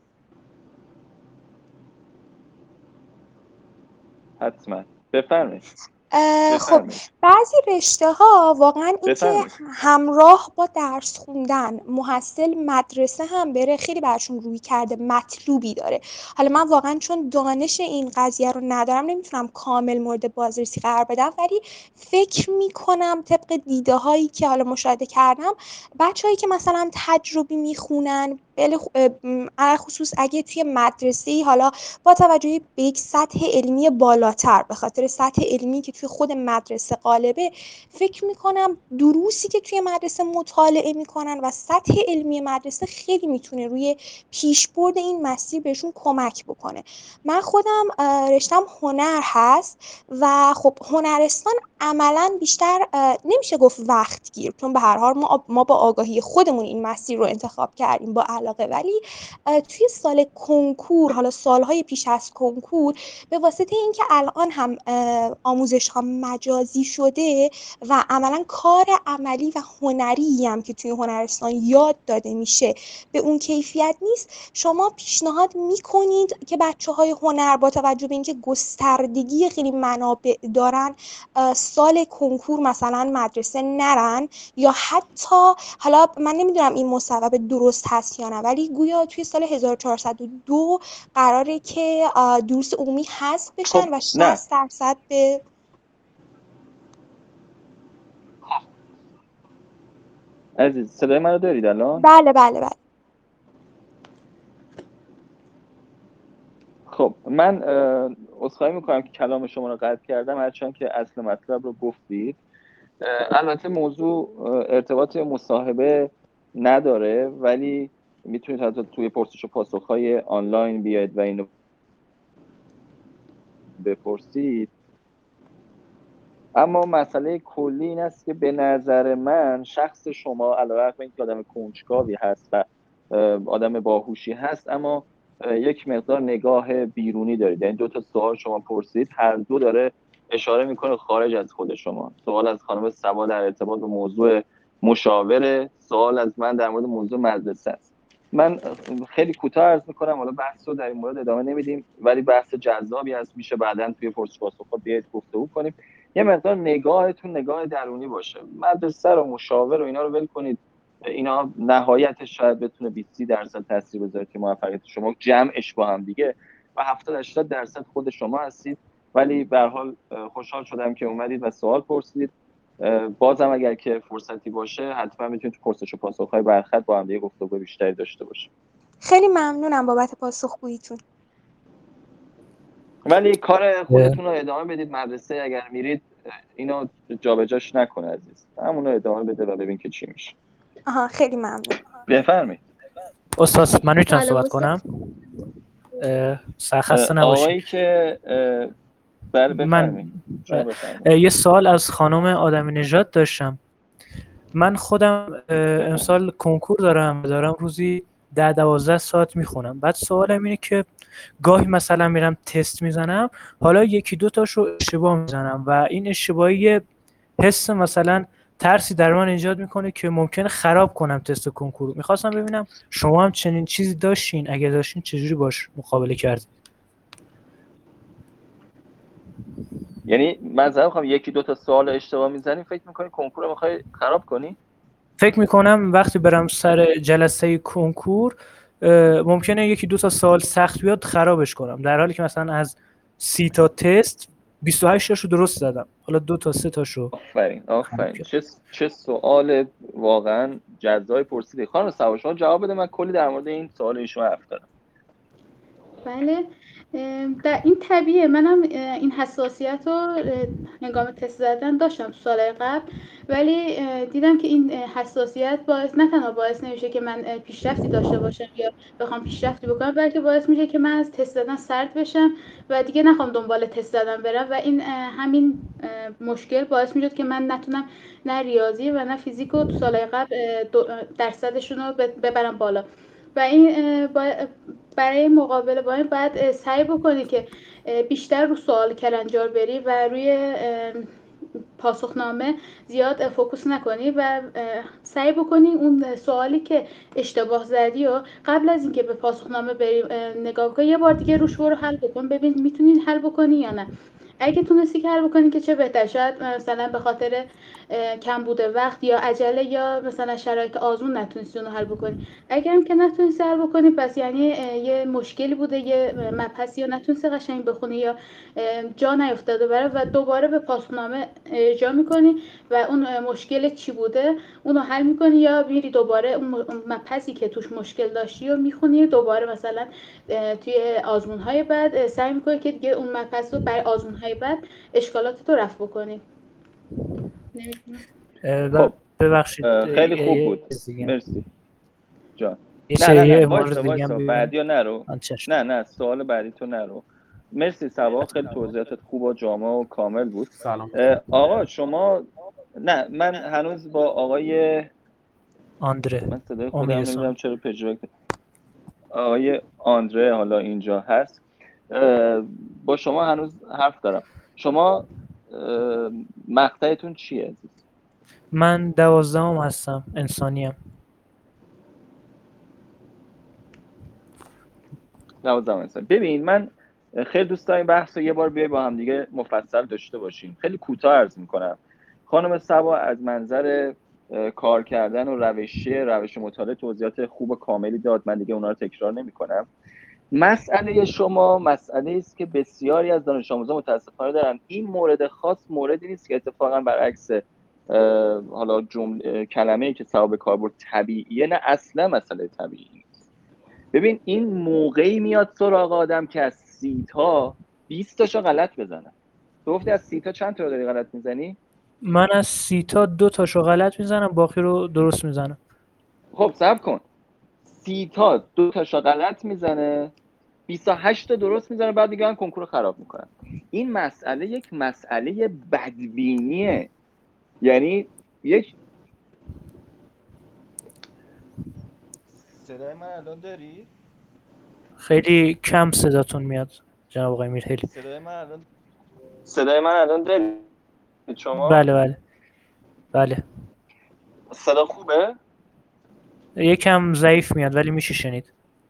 Speaker 1: حتما بفرمایید.
Speaker 3: خب بعضی رشته ها واقعا اینکه همراه با درس خوندن محصل مدرسه هم بره خیلی برشون روی کرده مطلوبی داره. حالا من واقعا چون دانش این قضیه رو ندارم نمیتونم کامل مورد بازرسی قرار بدم، ولی فکر میکنم طبق دیده هایی که حالا مشاهده کردم بچه‌هایی که مثلا تجربی میخونن على خصوص اگه توی مدرسه‌ای حالا با توجه به یک سطح علمی بالاتر، به خاطر سطح علمی که توی خود مدرسه غالبه، فکر میکنم دروسی که توی مدرسه مطالعه میکنن و سطح علمی مدرسه خیلی میتونه روی پیشبرد این مسیر بهشون کمک بکنه. من خودم رشتم هنر هست و خب هنرستان عملا بیشتر نمیشه گفت وقت گیر، چون به هر حال ما با آگاهی خودمون این مسیر رو انتخاب کردیم با علاقه، ولی توی سال کنکور، حالا سالهای پیش از کنکور، به واسطه اینکه الان هم آموزش ها مجازی شده و عملا کار عملی و هنری هم که توی هنرستان یاد داده میشه به اون کیفیت نیست، شما پیشنهاد میکنید که بچه‌های هنر با توجه به اینکه گستردگی خیلی منابع دارن سال کنکور مثلا مدرسه نرن، یا حتی حالا من نمیدونم این مصوبه درست هست یا نه، ولی گویا توی سال 1402 قراره که دروس عمومی حذف بشن و 60% به
Speaker 1: عزیز صدای منو دارید الان؟
Speaker 3: بله بله بله.
Speaker 1: خب من عذرخواهی میکنم که کلام شما رو قطع کردم، هرچند که اصل مطلب رو گفتید. البته موضوع ارتباط مصاحبه نداره، ولی میتونید حتی توی پرسش و پاسخ‌های آنلاین بیاید و اینو بپرسید. اما مسئله کلی این است که به نظر من شخص شما علیرغم اینکه آدم کنجکاوی هست و آدم باهوشی هست، اما یک مقدار نگاه بیرونی دارید. یعنی دو تا سوال شما پرسید، هر دو داره اشاره میکنه خارج از خود شما. سوال از خانم صبا در ارتباط به موضوع مشاوره، سوال از من در مورد موضوع مدرسه است. من خیلی کوتاه عرض میکنم، حالا بحث رو در این مورد ادامه نمیدیم، ولی بحث جذابی هست، میشه بعداً توی پرسش پاسخ بیاید گفتگو کنیم. یه مقدار نگاهتون نگاه درونی باشه. مدرسه رو، مشاور و اینا رو ول کنید، اینا نهایتش شاید بتونه 20-30% تاثیر بذاره که موفقیت شما جمعش با هم دیگه و 70-80% خود شما هستید. ولی به هر حال خوشحال شدم که اومدید و سوال پرسیدید. بازم اگر که فرصتی باشه حتما میتونید تو پرسش و پاسخ‌های برخط با هم دیگه گفتگو بیشتری داشته باشیم.
Speaker 3: خیلی ممنونم بابت پاسخگوییتون.
Speaker 1: ولی کار خودتون رو ادامه بدید. مدرسه اگر میرید اینو جابجاش نکنه عزیز، همونو ادامه بده و ببین که چی میشه.
Speaker 3: آها خیلی ممنون.
Speaker 1: بفرمایید
Speaker 4: استاد من میتونم
Speaker 2: بله،
Speaker 4: صحبت
Speaker 2: استاد.
Speaker 4: کنم؟ سرخسته نباشید.
Speaker 1: آقایی که بله بفرمایید.
Speaker 4: یه سوال از خانم آدمی نژاد داشتم. من خودم امسال کنکور دارم روزی 10-12 ساعت میخونم. بعد سوالم اینه که گاهی مثلا میرم تست میزنم، حالا 1-2 تاشو اشتباه میزنم و این اشتباهی حس مثلا ترسی در من ایجاد میکنه که ممکنه خراب کنم تست کنکور. میخواستم ببینم شما هم چنین چیزی داشتین؟ اگه داشتین چجوری باش مقابله کردین؟
Speaker 1: یعنی مثلا میخوام 1-2 تا سوال اشتباه میزنی فکر میکنی کنکور رو میخوای خراب کنی؟
Speaker 4: فکر میکنم وقتی برم سر جلسه کنکور ممکنه 1-2 تا سوال سخت بیاد خرابش کنم، در حالی که مثلا از 30 تا تست 28 تاشو درست زدم، حالا 2 تا 3 تاشو.
Speaker 1: آفرین. چه سوال واقعا جزای پرسیدی. خانم سوا شما جواب بده، من کلی در مورد این سوال ایشون حرف دارم.
Speaker 2: بله، در این طبیعه. منم این حساسیت رو هنگام تست زدن داشتم تو سال قبل، ولی دیدم که این حساسیت نه تنها باعث نمیشه که من پیشرفتی داشته باشم یا بخوام پیشرفتی بکنم، بلکه باعث میشه که من از تست زدن سرد بشم و دیگه نخوام دنبال تست زدن برم و این همین مشکل باعث میشد که من نتونم نه ریاضی و نه فیزیک رو تو سال قبل درصدشون رو ببرم بالا. و این برای مقابله با این باید سعی بکنی که بیشتر رو سوال کلنجار بری و روی پاسخنامه زیاد فوکوس نکنی و سعی بکنی اون سوالی که اشتباه زدی و قبل از اینکه به پاسخنامه بری نگاه کنی، یه بار دیگه روش برو حل بکن، ببین میتونی حل بکنی یا نه. اگه تونستی که حل بکنی که چه بهتر. شاید مثلا به خاطر کم بوده وقت یا عجله یا مثلا شرایط آزمون نتونستی اونو حل بکنی. اگر هم که نتونستی حل بکنی پس یعنی یه مشکلی بوده، یه مبحثی یا نتونستی قشنگ بخونی یا جا نیفتاده برای و دوباره به پاسخنامه ارجاع میکنی و اون مشکل چی بوده اونو حل میکنی یا میری دوباره اون مبحثی که توش مشکل داشتی و میخونی دوباره. مثلا توی آزمون‌های بعد سعی میکنی که دیگه اون مبحث رو برای آزمون‌های بعد اشکالات رو رفع بکنی.
Speaker 1: خب
Speaker 4: ببخشید
Speaker 1: خیلی خوب بود، مرسی جان.
Speaker 4: نه
Speaker 1: وایسا بعدی ها نرو. نه سوال بعدی تو نرو. مرسی سبا، خیلی توضیحاتت خوب و جامع و کامل بود.
Speaker 5: سلام
Speaker 1: آقا شما نه، من هنوز با آقای
Speaker 4: آندره،
Speaker 1: من صدای خودم نمیدونم چرا پژواک، آقای آندره حالا اینجا هست، با شما هنوز حرف دارم. شما مقطعتون چیه؟
Speaker 4: من 12ام هستم، انسانیم.
Speaker 1: 12 انسان. ببین من خیلی دوست دارم بحث رو یه بار بیای با هم دیگه مفصل داشته باشیم. خیلی کوتاه عرض میکنم. خانم سبا از منظر کار کردن و روش مطالعه توضیحات خوب و کاملی داد، من دیگه اونا رو تکرار نمیکنم. مسئله شما مسئله است که بسیاری از دانش آموزان متاسفانه دارن. این مورد خاص موردی نیست که اتفاقا برعکس حالا کلمه‌ای که سبا به کار برد طبیعیه، نه اصلا مسئله طبیعی نیست. ببین این موقعی میاد سراغ آدم که از 30 تا 20 تاشو غلط بزنه. تو گفتی از 30 تا چند تا رو داری غلط میزنی؟
Speaker 4: من از 30 تا 2 تاشو غلط میزنم، باقی رو درست میزنم.
Speaker 1: خب صبر کن. 30 تا 2 تاشو غلط میزنه، 28 تا درست میزنه، بعد دیگه هم کنکور خراب میکنن. این مسئله یک مسئله بدبینیه. یعنی یک صدای من الان داری؟
Speaker 4: خیلی کم صداتون میاد جناب آقای میرهلی.
Speaker 1: صدای من الان داری شما؟
Speaker 4: بله.
Speaker 1: صدا خوبه؟
Speaker 4: یکم ضعیف میاد ولی میشه شنید.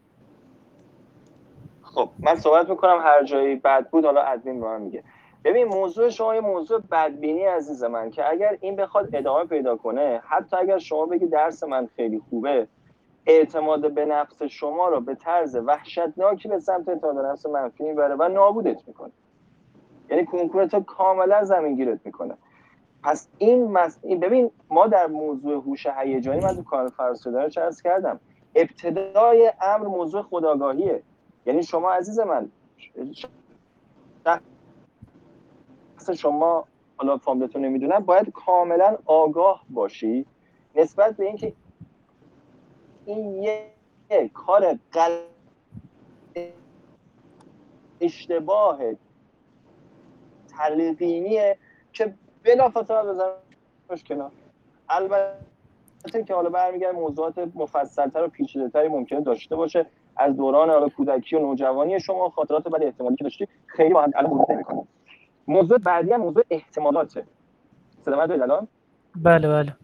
Speaker 1: خب من صحبت میکنم، هر جایی بد بود حالا ادمین به من میگه. ببین موضوع شما یه موضوع بدبینی عزیز من که اگر این بخواد ادامه پیدا کنه، حتی اگر شما بگی درس من خیلی خوبه، اعتماد به نفس شما رو به طرز وحشتناکی به سمت اعتماد به نفس منفی میبره و نابودت میکنه. یعنی کنکورت رو کاملا زمینگیرت میکنه. پس ببین ما در موضوع هوش هیجانی، من تو کانال فرسودن رو عرض کردم، ابتدای امر موضوع خودآگاهیه. یعنی شما عزیز من شما حالا فامیلتون نمیدونن، باید کاملا آگاه باشی نسبت به اینکه این یه کار اشتباه تلقینیه که بلافاصله بذارمش کنار. البته که حالا برمیگرده موضوعات مفصل‌تر و پیچیده‌تری ممکنه داشته باشه از دوران حالا کودکی و نوجوانی شما، خاطرات بعد احتمالی که داشتی خیلی با هم الان مرور نمی‌کنیم. موضوع بعدی هم موضوع احتمالاته. صدا من دارید الان؟
Speaker 4: بله بله.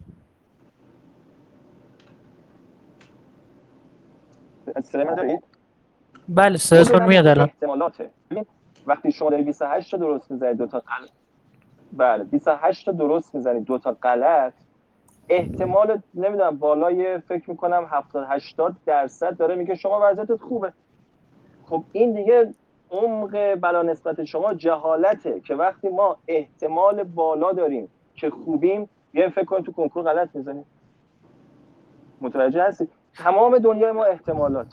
Speaker 1: صدا من دارید؟
Speaker 4: بله صداتون میاد الان.
Speaker 1: احتمالاته. وقتی شما داری 28 تا درست می‌زنید دو تا غلط، بله 28 تا درست می‌زنید دو تا غلط، احتمال نمیدونم بالای فکر می‌کنم 70-80% داره میگه شما وضعیتت خوبه. خب این دیگه عمق بلا نسبت شما جهالته که وقتی ما احتمال بالا داریم که خوبیم بیایم فکر کنیم تو کنکور غلط می‌زنیم. متوجه هستی؟ تمام دنیای ما احتمالات.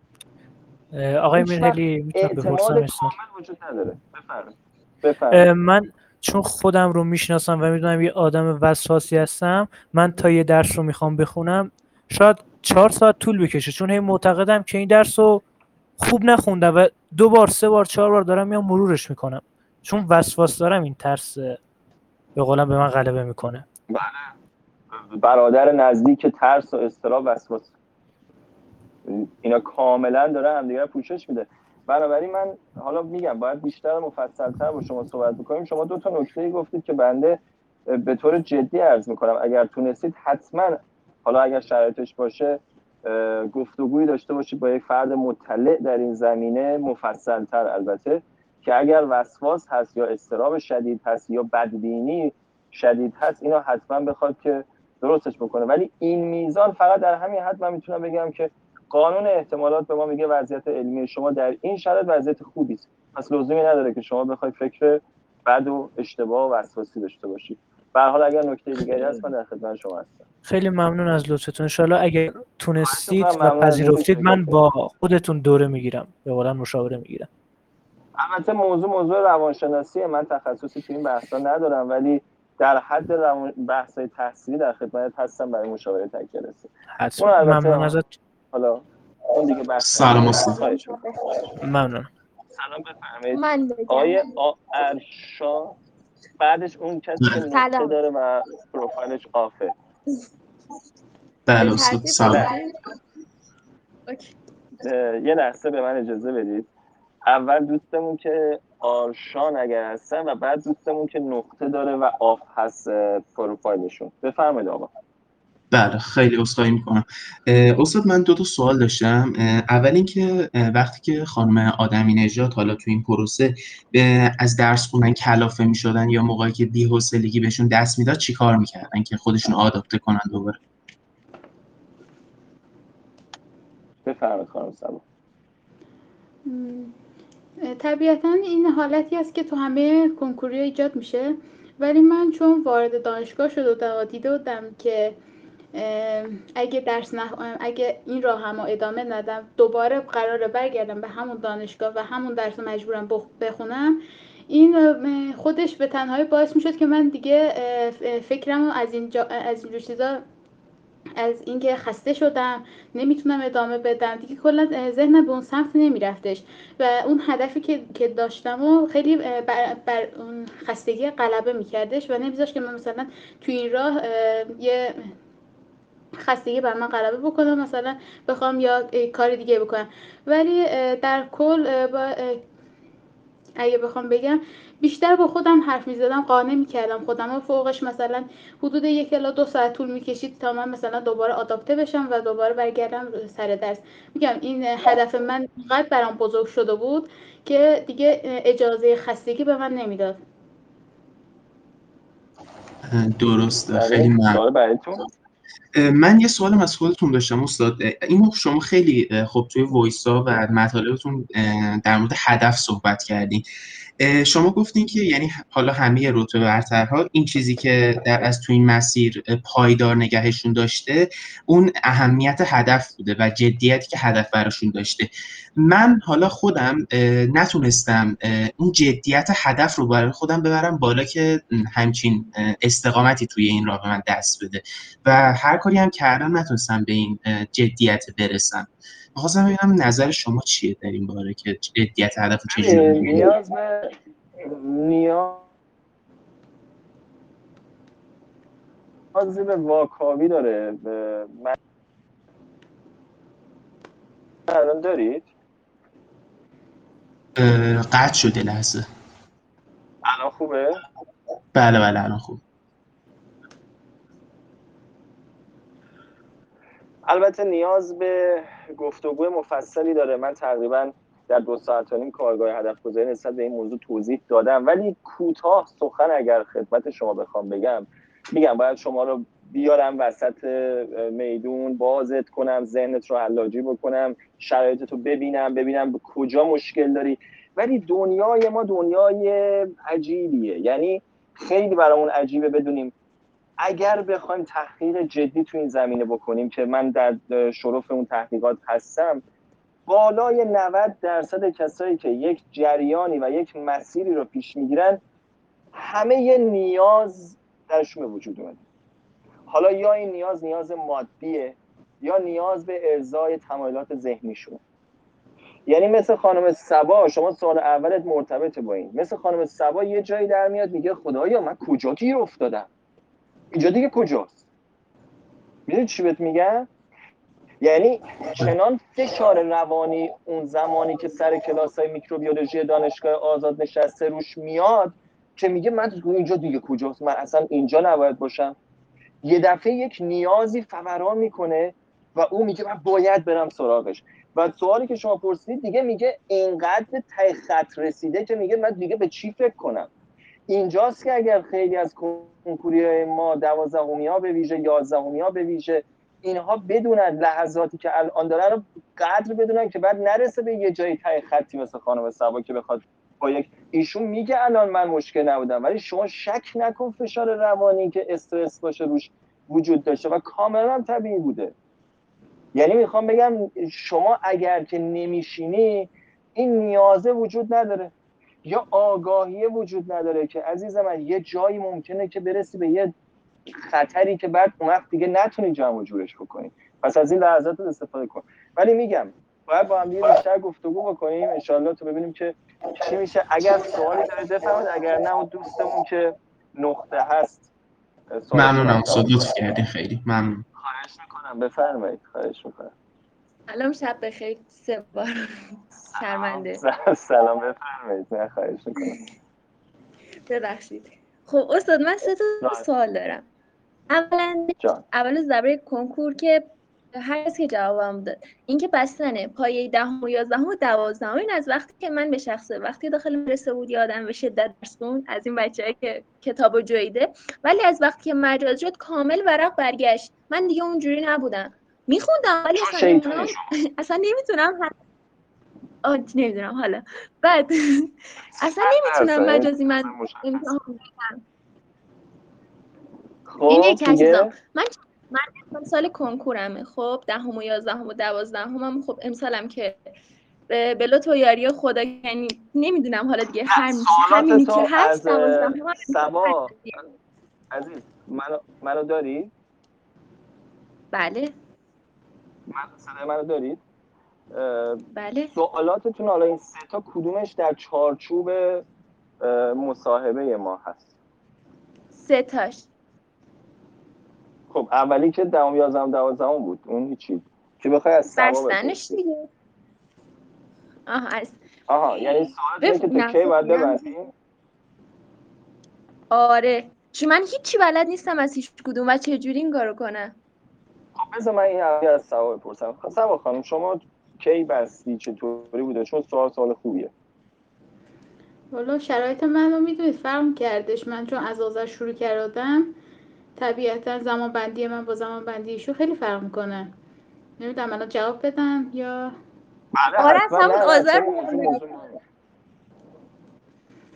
Speaker 4: آقای میرهلی میتونم بپرسم
Speaker 1: احتمال
Speaker 4: کامل
Speaker 1: وجود نداره. بفرمایید.
Speaker 4: من چون خودم رو میشناسم و میدونم یه آدم وسواسی هستم، من تا یه درس رو میخوام بخونم شاید 4 ساعت طول بکشه، چون هی معتقدم که این درس رو خوب نخوندم و 2 بار 3 بار 4 بار دارم یا مرورش میکنم، چون وسواس دارم این ترس به قولم به من غلبه میکنه.
Speaker 1: بله، برادر نزدیک ترس و اضطراب وسواس، اینا کاملا داره همدیگه پوشش میده. بنابراین من حالا میگم باید بیشتر مفصل‌تر با شما صحبت بکنیم. شما 2 تا نکته گفتید که بنده به طور جدی عرض میکنم اگر تونستید حتما حالا اگر شرایطش باشه گفتگویی داشته باشید با یک فرد مطلع در این زمینه، مفصل‌تر البته، که اگر وسواس هست یا اضطراب شدید هست یا بدبینی شدید هست اینا حتما بخواد که درستش بکنه. ولی این میزان فقط در همین حد من میتونم بگم که قانون احتمالات به ما میگه وضعیت علمی شما در این شرایط وضعیت خوبی است. پس لزومی نداره که شما بخواید فکر بد و اشتباه و وسواسی داشته باشید. به هر حال اگر نکته دیگری هست من در خدمت شما هستم.
Speaker 4: خیلی ممنون از لطفتون. ان شاءالله اگر تونستید و پذیرفتید من با خودتون دوره میگیرم، به قولن مشاوره میگیرم.
Speaker 1: البته موضوع روانشناسیه، من تخصصی تو این بحثا ندارم، ولی در حد بحث‌های تحصیلی در خدمت هستم برای مشاوره تک جلسه.
Speaker 4: حتما. ممنون ازت.
Speaker 1: حالا اون دیگه بحث.
Speaker 5: سلام استاد.
Speaker 4: ممنون.
Speaker 1: سلام بفرمایید.
Speaker 3: من بگم.
Speaker 1: آیه ارشا بعدش اون کسی که نقطه داره و پروفایلش آفه.
Speaker 5: بله استاد. سلام.
Speaker 1: یه لحظه به من اجازه بدید. اول دوستمون که آرشان اگر هستن و بعد دوستمون که نقطه داره و آف هست پروفایلشون. بفرمایید آقا.
Speaker 5: بله خیلی عذرخواهی میکنم. استاد من 2 تا سوال داشتم. اول اینکه وقتی که خانم آدمی نژاد حالا تو این پروسه از درس خوندن کلافه میشدن یا موقعی که بی‌حوصلگی بهشون دست میداد چی کار میکردن که خودشون آداپته کنن دوباره؟
Speaker 1: بفرمایید خانم صبا.
Speaker 2: طبیعتاً این حالتی است که تو همه کنکوریا ایجاد میشه، ولی من چون وارد دانشگاه شده و دیده بودم که اگه این راه هم ادامه ندم دوباره قراره برگردم به همون دانشگاه و همون درس مجبورم بخونم، این خودش به تنهایی باعث میشد که من دیگه فکرمو از اینجور چیزا، از اینکه خسته شدم نمیتونم ادامه بدم دیگه، کلا ذهنم به اون سمت نمیرفتش و اون هدفی که داشتم و خیلی بر اون خستگی غلبه میکردش و نمیذاشت که من مثلا توی این راه یه خستگی بر من غلبه بکنم، مثلا بخوام یا کار دیگه بکنم. ولی در کل اگه بخوام بگم بیشتر با خودم حرف میزدم، قانع میکردم خودم و فوقش مثلا حدود 1 الی 2 ساعت طول میکشید تا من مثلا دوباره آداپته بشم و دوباره برگردم سر درس. میگم این هدف من اینقدر برام بزرگ شده بود که دیگه اجازه خستگی به من نمیداد.
Speaker 5: درسته. خیلی ممنون. من یه سوالم از خودتون داشتم استاد. اینو شما خیلی خب توی وایسا و مطالبتون در مورد هدف صحبت کردین. شما گفتین که یعنی حالا همه رتبه برترها این چیزی که از تو این مسیر پایدار نگهشون داشته اون اهمیت هدف بوده و جدیتی که هدف براشون داشته. من حالا خودم نتونستم اون جدیت هدف رو برای خودم ببرم بالا که همچین استقامتی توی این راه به من دست بده و هر کاری هم کردم نتونستم به این جدیت برسم. می‌خواستم ببینم نظر شما چیه در این باره که جدیت هدف رو چجوری می‌بینید؟
Speaker 1: نیاز به واکاوی داره. من الان دارید؟
Speaker 5: قطع شده لحظه.
Speaker 1: الان خوبه؟
Speaker 5: بله الان خوب.
Speaker 1: البته نیاز به گفتگو مفصلی داره. من تقریبا در 2 ساعت و نیم کارگاه هدف گذاری نسبت به این موضوع توضیح دادم، ولی کوتاه سخن اگر خدمت شما بخوام بگم، میگم باید شما رو بیارم وسط میدون، بازت کنم، ذهنت رو حلاجی بکنم، شرایطت رو ببینم کجا مشکل داری. ولی دنیای ما دنیای عجیبیه، یعنی خیلی برامون عجیبه بدونیم اگر بخوایم تحقیق جدی تو این زمینه بکنیم که من در شرف اون تحقیقات هستم، بالای 90% کسایی که یک جریانی و یک مسیری رو پیش میگیرن همه یه نیاز درشون به وجود اومده. حالا یا این نیاز مادیه یا نیاز به ارضای تمایلات ذهنیشون. یعنی مثل خانم صبا، شما سوال اولت مرتبط با این، مثل خانم صبا یه جایی در میاد میگه خدایا من کجا گیر افتادم، اینجا دیگه کجاست؟ میدونی چی بهت میگم؟ یعنی چنان فشار روانی اون زمانی که سر کلاسای میکروبیولوژی دانشگاه آزاد نشسته روش میاد که میگه من اینجا دیگه کجاست، من اصلا اینجا نباید باشم. یه دفعه یک نیازی فوران میکنه و او میگه من باید برم سراغش. و سوالی که شما پرسیدید دیگه میگه اینقدر به ته خط رسیده که میگه من دیگه به چی فکر کنم. اینجاست که اگر خیلی از کنکوری‌های ما 12می‌ها به ویژه 11می‌ها به ویژه اینها بدونن لحظاتی که الان دارن رو قدر بدونن که بعد نرسه به یه جایی ته خطی مثل خانم صبا که بخواد با یک ایشون میگه الان من مشکل نبودم، ولی شما شک نکن فشار روانی که استرس باشه روش وجود داشته و کاملا هم طبیعی بوده. یعنی میخوام بگم شما اگر که نمیشینی این نیازه وجود نداره یا آگاهی وجود نداره که عزیز من یه جایی ممکنه که برسی به یه خطری که بعد اون وقت دیگه نتونی جمع و جورش بکنی. پس از این لحظات استفاده کن. ولی میگم باید با هم بیشتر گفتگو بکنیم ان شاءالله تا ببینیم که چی میشه. اگر سوالی دارید بفرمایید، اگر نه اون دوستمون که نقطه هست
Speaker 5: ممنونم استاد، لطف کردین، خیلی ممنون.
Speaker 1: خواهش میکنم بفرمایید. خواهش میکنم.
Speaker 6: سلام، شب بخیر. 3 بار شرمنده.
Speaker 1: سلام بفرمایید. نه خواهش میکنم.
Speaker 6: ببخشید. خب استاد من 3 تا سوال دارم. اول ضربه کنکور که هر کسی که جوابم داد، این که بستن پایه 10 و 11 و 12 این از وقتی که من به شخصه وقتی داخل مدرسه بود یادم به شدت درس خوند، از این بچه‌ای که کتابو جویده، ولی از وقتی که مجاز شد کامل ورق برگشت. من دیگه اونجوری نبودم، میخوندم ولی اصلا نمیتونم نمیدونم حالا بعد اصلا نمیتونم مجازی من امتحان بدم. این یک چیزا. من سال کنکورمه، خب 10 و 11 و 12 هم خب امسالم که به لطف و یاری خدا، یعنی نمیدونم حالا دیگه همینی که هست 12
Speaker 1: صبا عزیز منو داری؟
Speaker 6: بله.
Speaker 1: صدای منو دارید؟
Speaker 6: بله.
Speaker 1: سوالاتتون حالا این 3 تا کدومش در چارچوب مصاحبه ما هست؟
Speaker 6: 3 تاش.
Speaker 1: خب اولی که 10 و 11 و 12 بود، اون هیچی که بخوای از صبا
Speaker 6: بستنش دیگه.
Speaker 1: یعنی سوالت اینه که تا کی باید ببندیم؟
Speaker 6: آره، چون من هیچی بلد نیستم از هیچ کدوم و چه جوری این کارو کنم.
Speaker 1: خب بذار من این اولی از صبا بپرسم. صبا خانم شما کی بستی، چطوری بوده؟ چون سوال خوبیه.
Speaker 2: والا شرایط من رو میدونید فرق کردش. من چون از آذر شروع کردم طبیعتا زمان بندی من با زمان بندی ایشون خیلی فرق میکنه. نمیدونم الان جواب بدم یا
Speaker 6: آره از همون آذر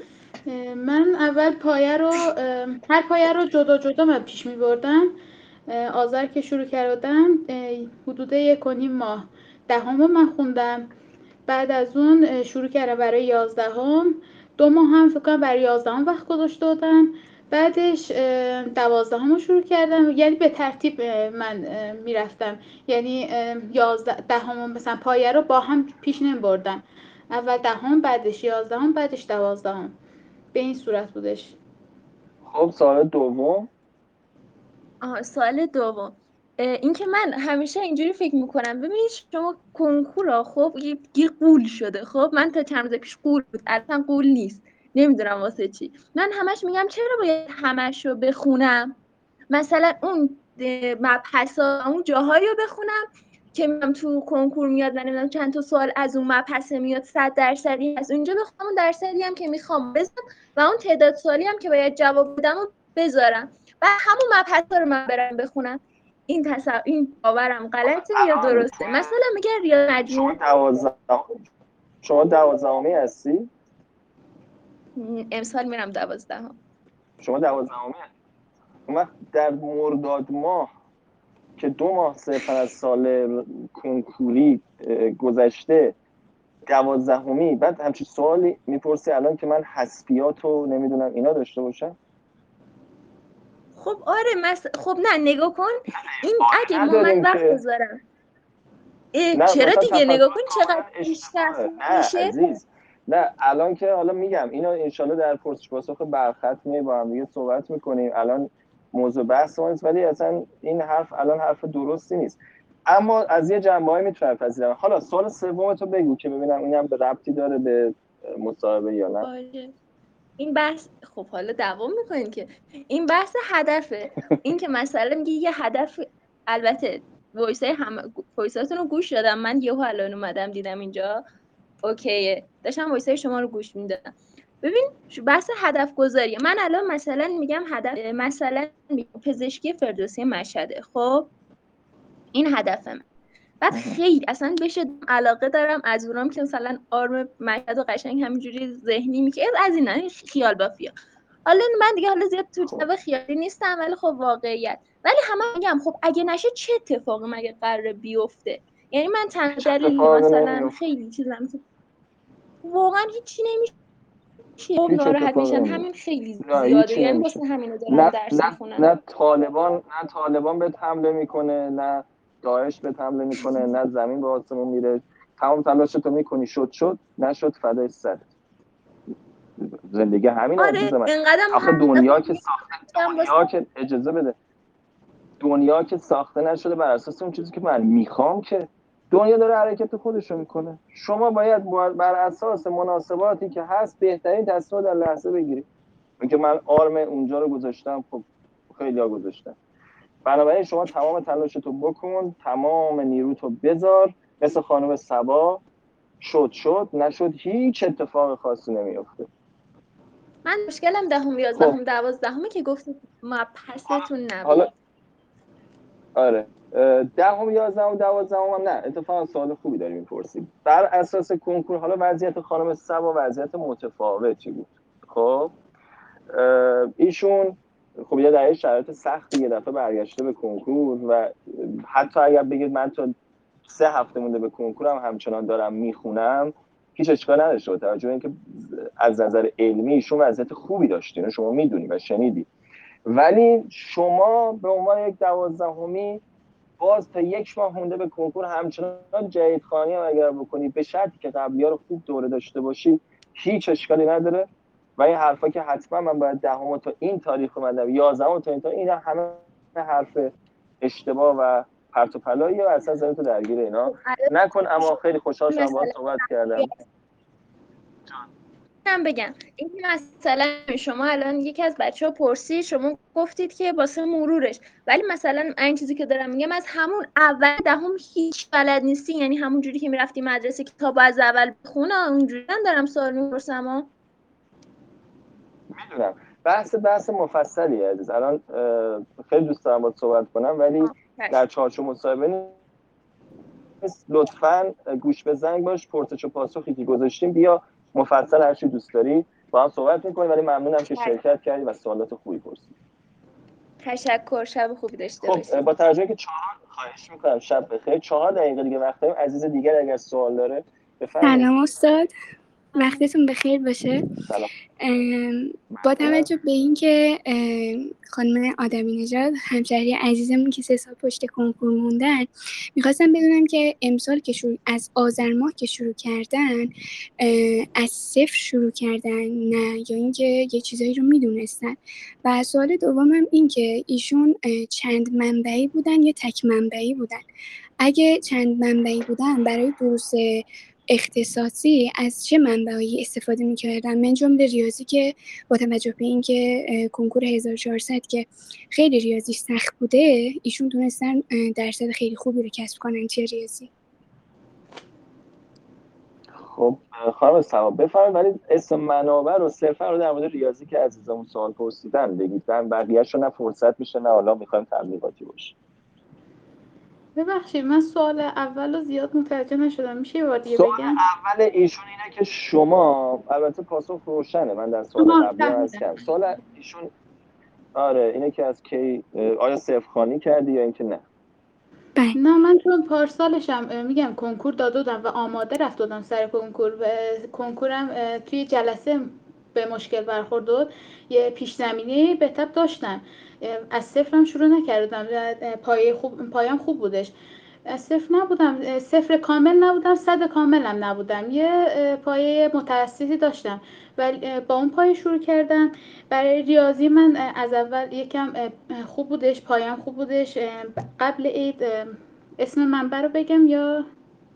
Speaker 2: من اول هر پایه رو جدا جدا من پیش می بردم. آذر که شروع کردم حدود 1.5 ماه دهمو من خوندم. بعد از اون شروع کردم برای 11ام. 2 ماه هم فکر کنم برای 11ام وقت گذاشته بودم. بعدش 12ام رو شروع کردم، یعنی به ترتیب من میرفتم، یعنی 10ام مثلا پایه رو با هم پیش نمی بردم. اول 10ام، بعدش 11ام، بعدش 12ام. به این صورت بودش.
Speaker 1: خب سوال دوم.
Speaker 6: سوال دوم این که من همیشه اینجوری فکر میکنم، ببینید شما کنکورا خب یه قول شده. خب من تا چند روز پیش قول بود، اصلا قول نیست، نمیدونم واسه چی. من همش میگم چرا باید همش رو بخونم، مثلا اون مبحثا اون جاهایی رو بخونم که من تو کنکور میاد، من نمیدونم چند تا سوال از اون مبحث میاد 100% از اونجا بخونم، اون درصدی هم که میخوام بذارم و اون تعداد سوالی هم که باید جواب بدم رو بذارم و همون مبحثا رو من برم بخونم. این باورم غلطه یا درسته؟ مثلا میگه ریاضی مجموع
Speaker 1: شما 12می هستی؟
Speaker 6: امسال میرم 12ام.
Speaker 1: شما 12می اون وقت در مرداد ماه که 2 ماه صرفا از سال کنکوری گذشته 12می، بعد همچین سوالی میپرسی الان که من حسبیات و نمیدونم اینا داشته باشم؟
Speaker 6: خب آره خب نه نگاه کن، این اگه من وقت بذارم چرا دیگه نگاه کن چقدر بیشتر میشه.
Speaker 1: عزیز نه الان که حالا میگم اینو انشالله در پرسش پاسخ برخط با هم دیگه صحبت میکنیم، الان موضوع بحث ما نیست، ولی اصلا این حرف الان حرف درستی نیست، اما از یه جنبه‌ای میتونم پذیرم. حالا سوال سوم تو بگو که ببینم اینم به ربطی داره به مصاحبه یا نه.
Speaker 6: باشه. این بحث خب حالا دوام میکنیم که این بحث هدفه. این که مثلا میگه یه هدف، البته وایساتون رو گوش دادم من، یهو الان اومدم دیدم اینجا اوکیه، داشتم وایسای شما رو گوش میدادم. ببین بحث هدف گذاریه. من الان مثلا میگم هدف، مثلا پزشکی فردوسی مشهده، خب این هدفم. بعد خیلی اصلا بشه علاقه دارم از اونام که مثلا آرم مشهد و قشنگ همینجوری ذهنی میگه از این خیال بافیا. حالا من دیگه حالا زیاد تو جو خیالی نیستم، ولی خب واقعیت، ولی همه میگم خب اگه نشه چه اتفاقی مگه قراره بیفته؟ یعنی من تنها دلیل مثلا خیلی چیزام واقعا هیچی نمیشه ناراحت میشن، همین خیلی زیاده، یعنی واسه همینو دارم درس میخونم.
Speaker 1: نه طالبان بهت حمله میکنه، نه داعش بهت حمله میکنه، نه زمین به آسمون میره، تمام تلاشتو میکنی، شد نشد فدای سرت. زندگی همینه عزیز من. آخه دنیا که اجازه بده، دنیا که ساخته نشده بر اساس اون چیزی که من میخوام، که دنیا داره حرکت خودشو میکنه. شما باید بر اساس مناسباتی که هست بهترین تصمیم در لحظه بگیری. اینکه من آرم اونجا رو گذاشتم، خب خیلی‌ها گذاشتن، بنابراین شما تمام تلاشتو بکن، تمام نیروتو بذار، مثل خانم صبا شد نشد هیچ اتفاق خاصی نمیفته.
Speaker 6: من مشکلم 10ام 11ام 12ام که گفتید مبحثتون نبود.
Speaker 1: آره 10ام 11ام 12ام هم نه، اتفاقا سوال خوبی داری میپرسی. بر اساس کنکور حالا وضعیت خانم صبا وضعیت متفاوتی بود. خب ایشون خب یه در شرایط سختی یه دفعه برگشته به کنکور و حتی اگر بگید من تا 3 هفته مونده به کنکورم همچنان دارم میخونم، هیچ اشکال نداشته با توجه به اینکه از نظر علمی ایشون وضعیت خوبی داشتین، شما میدونی و شنیدی، ولی شما به عنوان یک 12می باز تا 1 ماه مونده به کنکور همچنان جدیدخوانی هم اگر بکنی به شرطی که قبلی‌ها رو خوب دوره داشته باشی هیچ اشکالی نداره. و این حرفا که حتما من باید 10ام تا این تاریخ اومدم 11ام تا این تاریخ، اینا همه حرف اشتباه و پرت و پلاییه و اصلا ذهنتو درگیر اینا نکن. اما خیلی خوشحال شدم باهات صحبت کردم.
Speaker 6: من بگم این مثلا شما الان یکی از بچه‌ها پرسید، شما گفتید که واسه مرورش، ولی مثلا این چیزی که دارم میگم از همون اول 10ام هیچ بلد نیستی، یعنی همون جوری که میرفتی مدرسه کتاب از اول بخونه اونجوری دارم سوال میپرسم.
Speaker 1: میدونم بحث مفصلیه عزیز، الان خیلی دوست دارم باهات صحبت کنم ولی در چارچوب مصاحبه نیست. لطفاً گوش به زنگ باش، پرسش و پاسخی که گذاشتیم بیا مفصل هر چی دوست داری با هم صحبت میکنیم، ولی ممنونم که شرکت کردی و سوالات خوبی پرسیدی.
Speaker 6: تشکر، شب خوبی داشته
Speaker 1: خب
Speaker 6: باشید.
Speaker 1: با توجه که 4 خواهش میکنم شب بخیر، 4 دقیقه دیگه وقت داریم. عزیز دیگر اگر سوال داره بفرمایید.
Speaker 7: سلام استاد، وقتتون بخیر باشه.
Speaker 1: سلام.
Speaker 7: با توجه به اینکه خانم آدمی نژاد همشهری عزیزمون که 3 سال پشت کنکور موندن، میخواستم بدونم که امسال که از آذر ماه که شروع کردن از صفر شروع کردن نه، یا اینکه یه چیزایی رو میدونستن؟ و سوال دومم این که ایشون چند منبعی بودن یا تک منبعی بودن؟ اگه چند منبعی بودن برای دروس اختصاصی از چه منبعی استفاده می‌کردن؟ من جمله ریاضی که با توجه به اینکه کنکور 1400 که خیلی ریاضی سخت بوده، ایشون تونستن درصد خیلی خوبی رو کسب کنن. چه ریاضی؟
Speaker 1: خب خانم ثواب بفرمایید، ولی اسم منابع رو صرفا رو در مورد ریاضی که عزیزمون سوال پرسیدن بگید، بقیه‌شو نه فرصت میشه نه حالا میخوایم تبلیغاتی باشه.
Speaker 2: ببخشید من سوال اول رو زیاد متوجه نشدم، میشه یه بار دیگه
Speaker 1: سوال
Speaker 2: بگم؟
Speaker 1: اول ایشون اینه که شما، البته پاسخ روشنه، من در سوال قبلی هم از کردم. سوال ایشون آره اینه که از کی آیا صفر خوانی کردی یا اینکه نه؟
Speaker 2: نه من چون پارسالشم میگم کنکور دادم و آماده رفت دادم سر کنکور و کنکورم توی جلسه به مشکل برخورد بود. یه پیش زمینه به تب داشتم، از صفرم شروع نکردم و پایام خوب بودش. از صفر نبودم، صفر کامل نبودم، 100 کاملم نبودم، یه پایه متوسطی داشتم ولی با اون پایه شروع کردم. برای ریاضی من از اول یکم خوب بودش، پایم خوب بودش. قبل عید اسم منبع رو بگم یا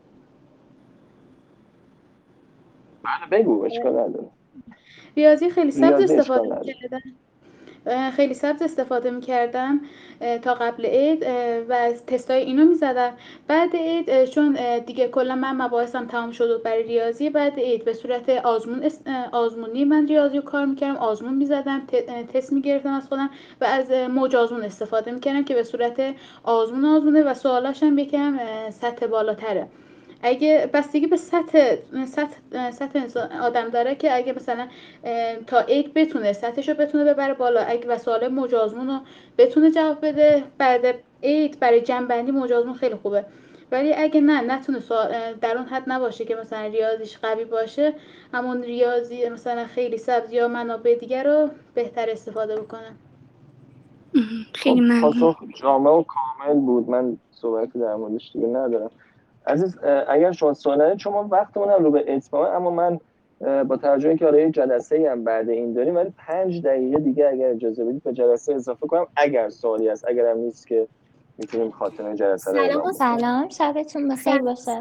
Speaker 1: بله بگو، اشکال نداره.
Speaker 2: ریاضی خیلی سبز
Speaker 1: ریاضی
Speaker 2: استفاده
Speaker 1: اشکال نداره.
Speaker 2: می‌کردم، خیلی سبز استفاده می‌کردم تا قبل عید و از تستای اینو می‌زدم. بعد عید چون دیگه کلا من مباحثم تمام شد و برای ریاضی بعد عید به صورت آزمونی من ریاضی رو کار می‌کردم، آزمون می‌زدم، تست می‌گرفتم از خودم و از موج آزمون استفاده می‌کردم که به صورت آزمونه و سوالاش هم یکم سطح بالاتره. اگه بستگی به سطح آدم داره که اگه مثلا تا 8 بتونه سطحش رو بتونه ببره بالا، اگه و سوال موج آزمون رو بتونه جواب بده، بعد 8 برای جنبندی موج آزمون خیلی خوبه. ولی اگه نتونه در اون حد نباشه که مثلا ریاضیش قوی باشه، همون ریاضی مثلا خیلی سبز یا منابع دیگر رو بهتر استفاده بکنه.
Speaker 7: خیلی ممنون.
Speaker 1: پاسخ جامع و کامل بود، من صحبتی در موردش دیگه ندارم. عزیز اگر شما سوالی، چون ما وقتمون هم رو به اتمامه، اما من با توجه که آره جلسه‌ای هم بعد این داریم، ولی 5 دقیقه دیگه اگر اجازه بدید به جلسه اضافه کنم. اگر سوالی هست، اگر هم نیست که میتونیم خاتمه جلسه رو اعلام کنیم.
Speaker 8: سلام، شبتون بخیر باشه.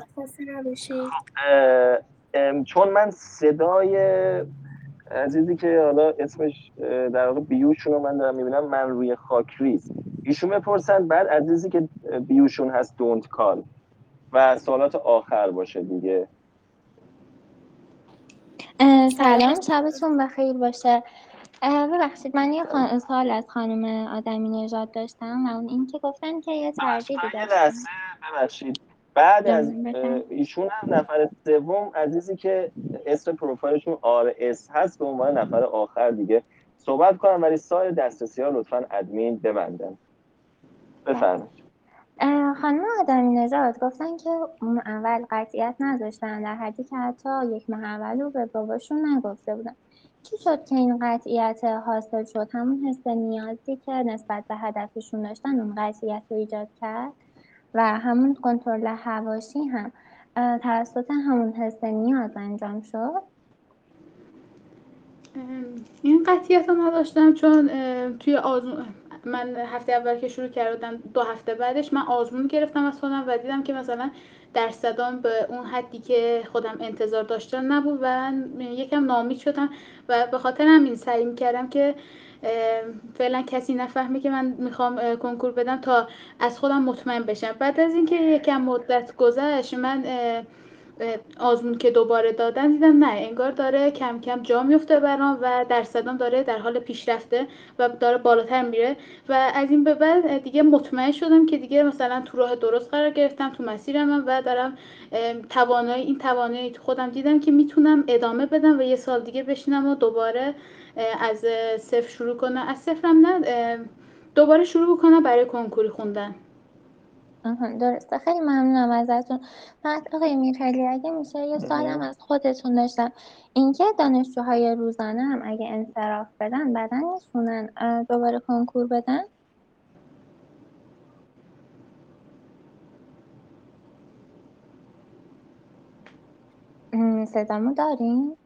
Speaker 1: چون من صدای عزیزی که حالا اسمش در واقع بیوشون رو من دارم میبینم، من روی خاکریز، ایشون بپرسن، بعد عزیزی که بیوشون هست دونت کال و سوالات آخر باشه دیگه.
Speaker 8: سلام، شبتون بخیر باشه. ببخشید من یه سوال از خانم آدمی نژاد داشتم و اون این که گفتن که یه تردیدی داشتن.
Speaker 1: ببخشید بعد از ایشون هم نفر سوم عزیزی که اسم پروفایلشون RS هست به عنوان نفر آخر دیگه صحبت کنم، ولی سایر دسترسی ها لطفاً ادمین ببندن. بفرمایید.
Speaker 8: خانم آدمی نژاد گفتن که اون اول قطعیت نداشتن، در حدی که حتی 1 ماه اول رو به باباشون نگفته بودن. چی شد که این قطعیت حاصل شد؟ همون حس نیازی که نسبت به هدفشون داشتن اون قطعیت رو ایجاد کرد و همون کنترل حواشی هم توسط همون حس نیاز انجام شد.
Speaker 2: این قطعیت رو نداشتم چون توی من هفته اول که شروع کردم 2 هفته بعدش من آزمون گرفتم از خودم و دیدم که مثلا درصدام به اون حدی که خودم انتظار داشتم نبود و یکم ناامید شدم و به خاطر همین سعی می‌کردم که فعلا کسی نفهمه که من میخوام کنکور بدم تا از خودم مطمئن بشم. بعد از اینکه یکم مدت گذشت من آزمون که دوباره دادن دیدم نه، انگار داره کم کم جا میفته برام و درصدام داره در حال پیشرفته و داره بالاتر میره و از این به بعد دیگه مطمئن شدم که دیگه مثلا تو راه درست قرار گرفتم، تو مسیرم و دارم توانایی تو خودم دیدم که میتونم ادامه بدم و یه سال دیگه بشینم و دوباره از صفر شروع کنم، از صفرم نه، دوباره شروع بکنم برای کنکوری خوندن.
Speaker 8: درسته، خیلی ممنونم ازتون. بعد آقای میرحلی اگه میشه یه سوالم از خودتون داشتم، اینکه دانشجوهای روزانه هم اگه انصراف بدن بعدن میتونن دوباره کنکور بدن؟ صدامو دارین؟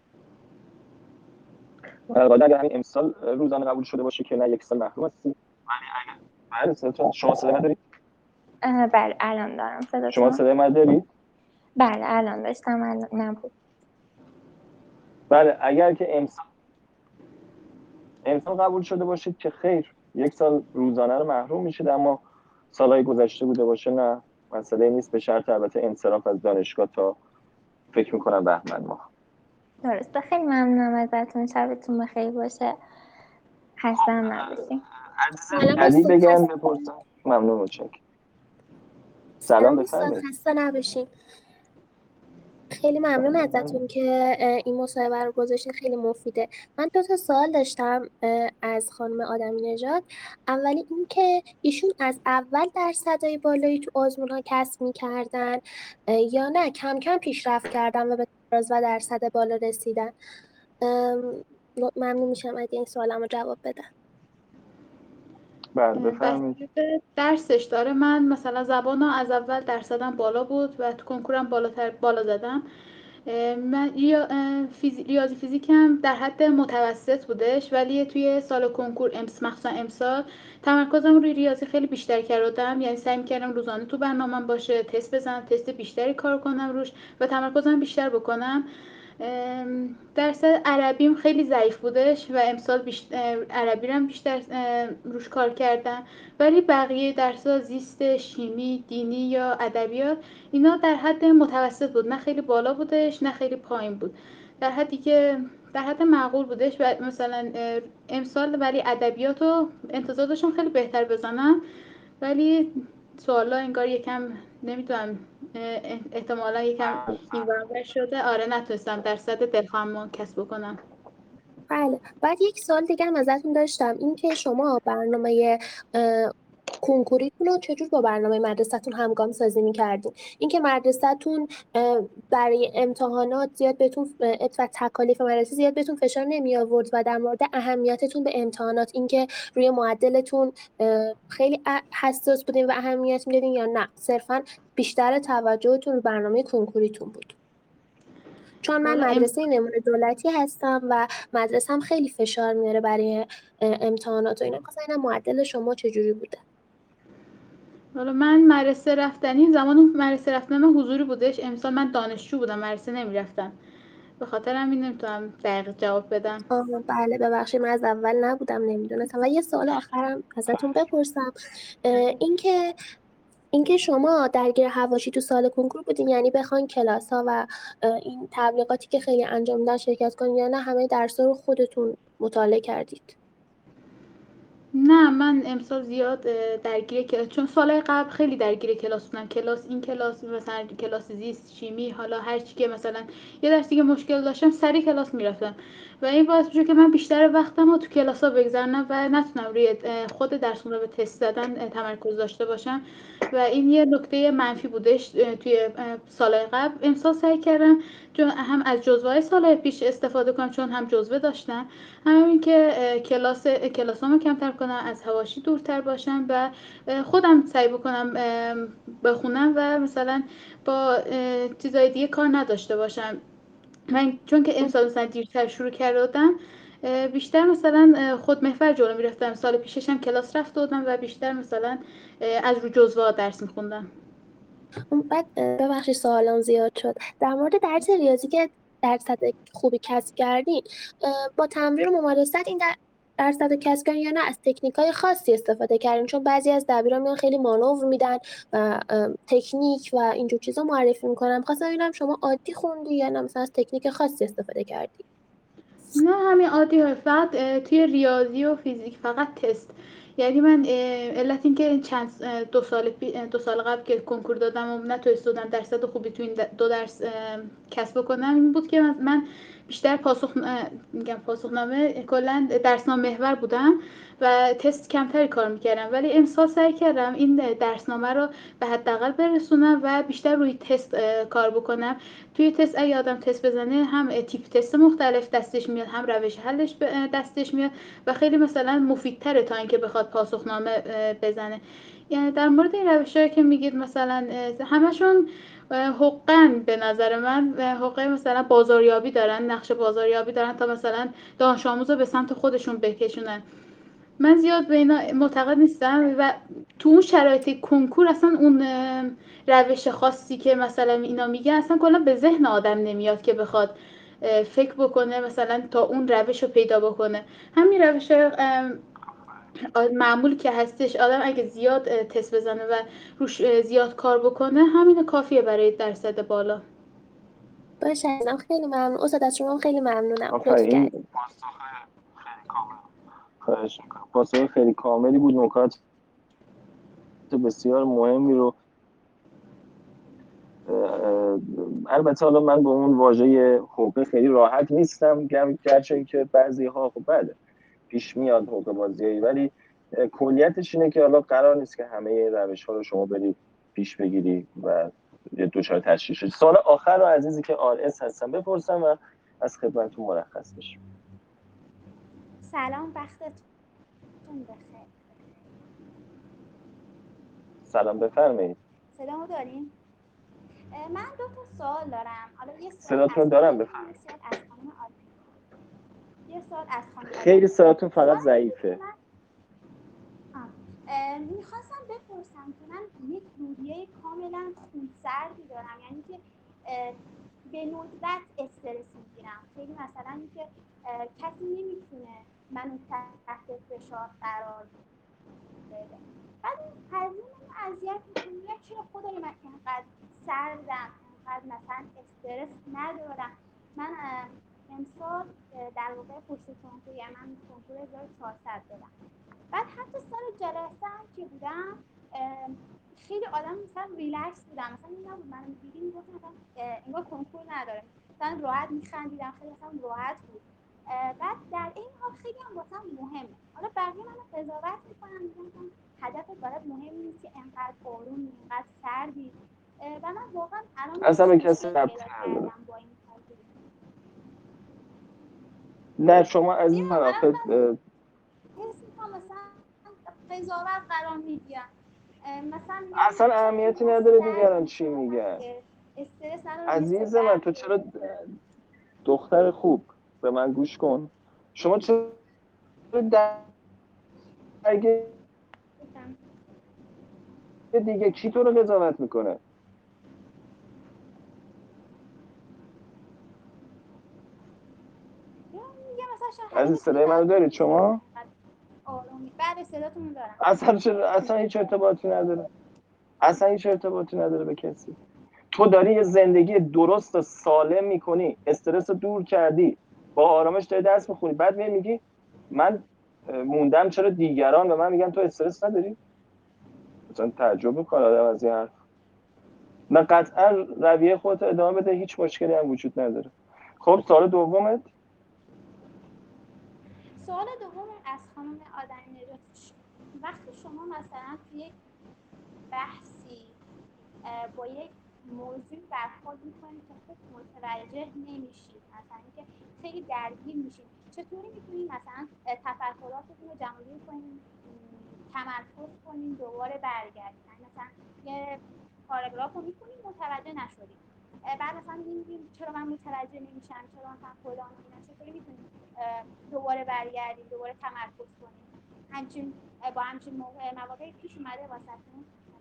Speaker 1: اگر همین امسال روزانه قبول شده باشه که نه یک سال محروم هستی. بله صداتون، شما صدای من دارید؟
Speaker 8: بله الان دارم صداتون.
Speaker 1: شما صدای من دارید؟
Speaker 8: بله الان داشتم، الان نبود.
Speaker 1: بله اگر که امسال قبول شده باشید که خیر، یک سال روزانه رو محروم میشید، اما سالهای گذشته بوده باشه نه مسئله نیست، به شرط البته انصراف از دانشگاه تا فکر میکنم بهمن ماه.
Speaker 8: درسته، خیلی ممنونم ازتون، شبتون بخیر باشه، خسته نباشین.
Speaker 1: علی بگم بپرسم. ممنون متشکرم. سلام بفرمایید.
Speaker 9: خسته نباشین. خیلی ممنون ازتون که این مصاحبه رو گذاشتین، خیلی مفیده. من 2 تا سوال داشتم از خانم آدمی نژاد. اولی این که ایشون از اول درصدای بالایی تو آزمون ها کسب می‌کردن یا نه کم کم پیشرفت کردن و به تراز و درصد بالا رسیدن. ممنون میشم اگه این سوالم رو جواب بدن.
Speaker 1: بله بفرمایید.
Speaker 2: درسش داره. من مثلا زبان‌ها از اول درصدم بالا بود و تو کنکورم بالا زدم. من ریاضی فیزیکم در حد متوسط بودش، ولی توی سال کنکور مخصوصا امسال تمرکزم روی ریاضی خیلی بیشتر کردم، یعنی سعی می‌کردم روزانه تو برنامه‌ام باشه، تست بزنم، تست بیشتری کار کنم روش و تمرکزم بیشتر بکنم. درصد عربیم خیلی ضعیف بودش و امسال عربی رو بیشتر روش کار کردم، ولی بقیه درس‌ها زیست، شیمی، دینی یا ادبیات اینا در حد متوسط بود، نه خیلی بالا بودش نه خیلی پایین بود، در حد معقول بودش. و مثلا امسال ولی ادبیات رو انتظار داشتم خیلی بهتر بزنم، ولی سوالا انگار یکم نمیدونم احتمالا یکم اینور شده. آره نتونستم درصد دلخواهمو کسب بکنم.
Speaker 9: بله. بعد یک سوال دیگه هم ازتون داشتم، این که شما برنامه کنکوریتون رو چجور با برنامه مدرسه‌تون همگام سازی می‌کردین؟ اینکه مدرسه‌تون برای امتحانات زیاد بهتون و تکالیف مدرسه زیاد بهتون فشار نمی آورد و در مورد اهمیتتون به امتحانات، اینکه روی معدلتون خیلی حساس بودین و اهمیت میدادین یا نه صرفاً بیشتر توجهتون رو برنامه کنکوریتون بود؟ چون من مدرسه نمونه دولتی هستم و مدرسه‌م خیلی فشار میاره برای امتحانات و اینا. می‌خواستم ببینم معدل شما چجوری بوده؟
Speaker 2: حالا من مدرسه رفتنی زمان مدرسه رفتن من حضوری بودش، امسال من دانشجو بودم مدرسه نمیرفتم، به خاطر همین نمیتونم دقیق جواب بدم.
Speaker 9: بله ببخشید من از اول نبودم نمیدونستم. و یه سوال آخرم ازتون بپرسم، اینکه شما درگیر حواشی تو سال کنکور بودین، یعنی بخواین کلاس ها و این تبلیغاتی که خیلی انجام میدن شرکت کنین یا نه همه درس‌ها رو خودتون مطالعه کردید؟
Speaker 2: نه من امسال زیاد درگیر کلاس، چون سال قبل خیلی درگیر کلاس بودم، این کلاس مثلا کلاس زیست، شیمی، حالا هر چی که مثلا یه درسی که مشکل داشتم سری کلاس میرفتم و این باعث میشه که من بیشتر وقتم رو تو کلاس ها بگذرونم و نتونم روی خود درس رو به تست زدن تمرکز داشته باشم و این یه نکته منفی بودش توی سال قبل. امسال سعی کردم هم از جزوه‌های سال پیش استفاده کنم، چون هم جزوه داشتم، همین که کلاسامو کمتر کنم، از حواشی دورتر باشم و خودم سعی بکنم بخونم و مثلا با چیزای دیگه کار نداشته باشم. من چون که امسال مثلا دیرتر شروع کرده بودم بیشتر مثلا خود محور جلو میرفتم، سال پیشش هم کلاس رفته بودم و بیشتر مثلا از رو جزوه درس میخوندم.
Speaker 9: بعد ببخشید سوالم زیاد شد، در مورد درس ریاضی که درصد خوبی کسب کردین با تمرین و ممارست درصد رو کسب کردین یا نه از تکنیک‌های خاصی استفاده کردین؟ چون بعضی از دبیرا میان خیلی مانور میدن و تکنیک و اینجور چیزا معرفی میکنن. خواستم ببینم شما عادی خوندی یا نه مثلا از تکنیک خاصی استفاده کردی؟
Speaker 2: نه همین عادی ها، فقط توی ریاضی و فیزیک فقط تست. یعنی من علت این که دو سال قبل که کنکور دادم و نتونسته بودم درصد خوبی تو این دو درس کسب کنم این بود که من بیشتر پاسخنامه کلا درسنامه محور بودم و تست کمتری کار میکردم، ولی امسال سعی کردم این درسنامه رو به حداقل برسونم و بیشتر روی تست کار بکنم. توی تست اگه آدم تست بزنه هم تیپ تست مختلف دستش میاد، هم روش حلش دستش میاد و خیلی مثلا مفیدتره تا اینکه بخواد پاسخنامه بزنه. یعنی در مورد این روشایی که میگید مثلا همشون حقن به نظر من حقه مثلا بازاریابی دارن، نقش بازاریابی دارن تا مثلا دانش آموز رو به سمت خودشون بکشونن. من زیاد به اینا معتقد نیستم و تو اون شرایط کنکور اصلا اون روش خاصی که مثلا اینا میگن اصلا کلا به ذهن آدم نمیاد که بخواد فکر بکنه مثلا تا اون روش رو پیدا بکنه. همین روش معمول که هستش آدم اگه زیاد تست بزنه و روش زیاد کار بکنه همین کافیه برای درصد بالا.
Speaker 9: باشه خیلی ممنون استاد، از شما خیلی ممنونم.
Speaker 1: آفرین، پاسخ خیلی کاملی بود، نکات بسیار مهمی رو البته حالا من به اون واژه حقوق خیلی راحت نیستم، گرچه که بعضی ها خب بله پیش میاد حقوق بازیایی، ولی کلیتش اینه که حالا قرار نیست که همه روش ها رو شما برید پیش بگیری و دوچار تشریح شید. سال آخر رو عزیزی که RS هستم بپرسم و از خدمتتون مرخص بشم.
Speaker 10: سلام، وقتتون بخیر.
Speaker 1: سلام، بفرمایید.
Speaker 10: صدامو دارین؟ من 2 تا سوال دارم. حالا یه سوال
Speaker 1: صداتون دارم، بفرمایید.
Speaker 10: یه سوال از خانم
Speaker 1: خیلی صداتون فقط ضعیفه.
Speaker 10: میخواستم بپرسم که من یک روحیه کاملا خونسردی دارم، یعنی که به ندرت استرس میگیرم. خیلی مثلا اینکه کسی نمیتونه منو تحت فشار قرار بده. بعد هزینه من اذیت میکنه، چرا خدای من اینقدر سردم، اینقدر مثلا استرس ندارم. من امسال در واقع پشت کنکور، یعنی من کنکور 1400 دادم. بعد حتی سال جلسه هم که بودم خیلی آدم مثلا ریلکس بودم، مثلا این نبود منو می‌دیدی میگفتم مثلا انگار کنکور نداره، مثلا راحت میخندیدم، خیلی مثلا راحت بود. بعد در این حال خیلی هم واسم مهمه. حالا بقیه منو قضاوت میکنن، میگن هدفت برات مهم نیست که انقدر آرومی، انقدر سردی. و من واقعا الان
Speaker 1: اصلا به کسی ربطی نداره. نه شما عزیز من آخه
Speaker 10: حس میکنم مثلا قضاوت قرار میگیرن، مثلا
Speaker 1: اصلا اهمیتی نداره دیگران چی میگن.
Speaker 10: استرس نداره.
Speaker 1: عزیز من تو چرا دختر خوب به من گوش کن، شما چرا دیگه کی تو رو قضاوت میکنه؟ عزیز صدای منو دارید شما؟
Speaker 10: آرومی. بعد صداتون دارم.
Speaker 1: اصلا هیچ ارتباطی نداره. اصلا هیچ ارتباطی نداره به کسی. تو داری یه زندگی درست و سالم میکنی، استرس رو دور کردی، با آرامش داری درس میخونی، بعد میگی من موندم چرا دیگران به من میگن تو استرس نداری؟ مثلا تعجب میکنه آدم از این حرف. نه قطعا رویه خودت ادامه بده، هیچ مشکلی هم وجود نداره. خب سوال دومت؟
Speaker 10: سوال دوم از خانم آدمی‌نژاد، وقتی شما مثلا توی یک بحثی با یک موضوع برخورد میکنید که خوب متوجه نمیشید، مثلا اینکه خیلی درگیر میشید، چطوری میتونید مثلا تفکراتتون رو جمع‌آوری کنید، تمرکز کنید، دوباره برگردید؟ مثلا یه پاراگراف رو میخونید متوجه نشدید، بعد مثلا میگیم چرا من متوجه نمیشم، چرا مثلا فلان اینا، چطوری میتونید دوباره برگردید، دوباره تمرکز کنید؟ همچین با همچین مواقعی پیش اومده واسهتون؟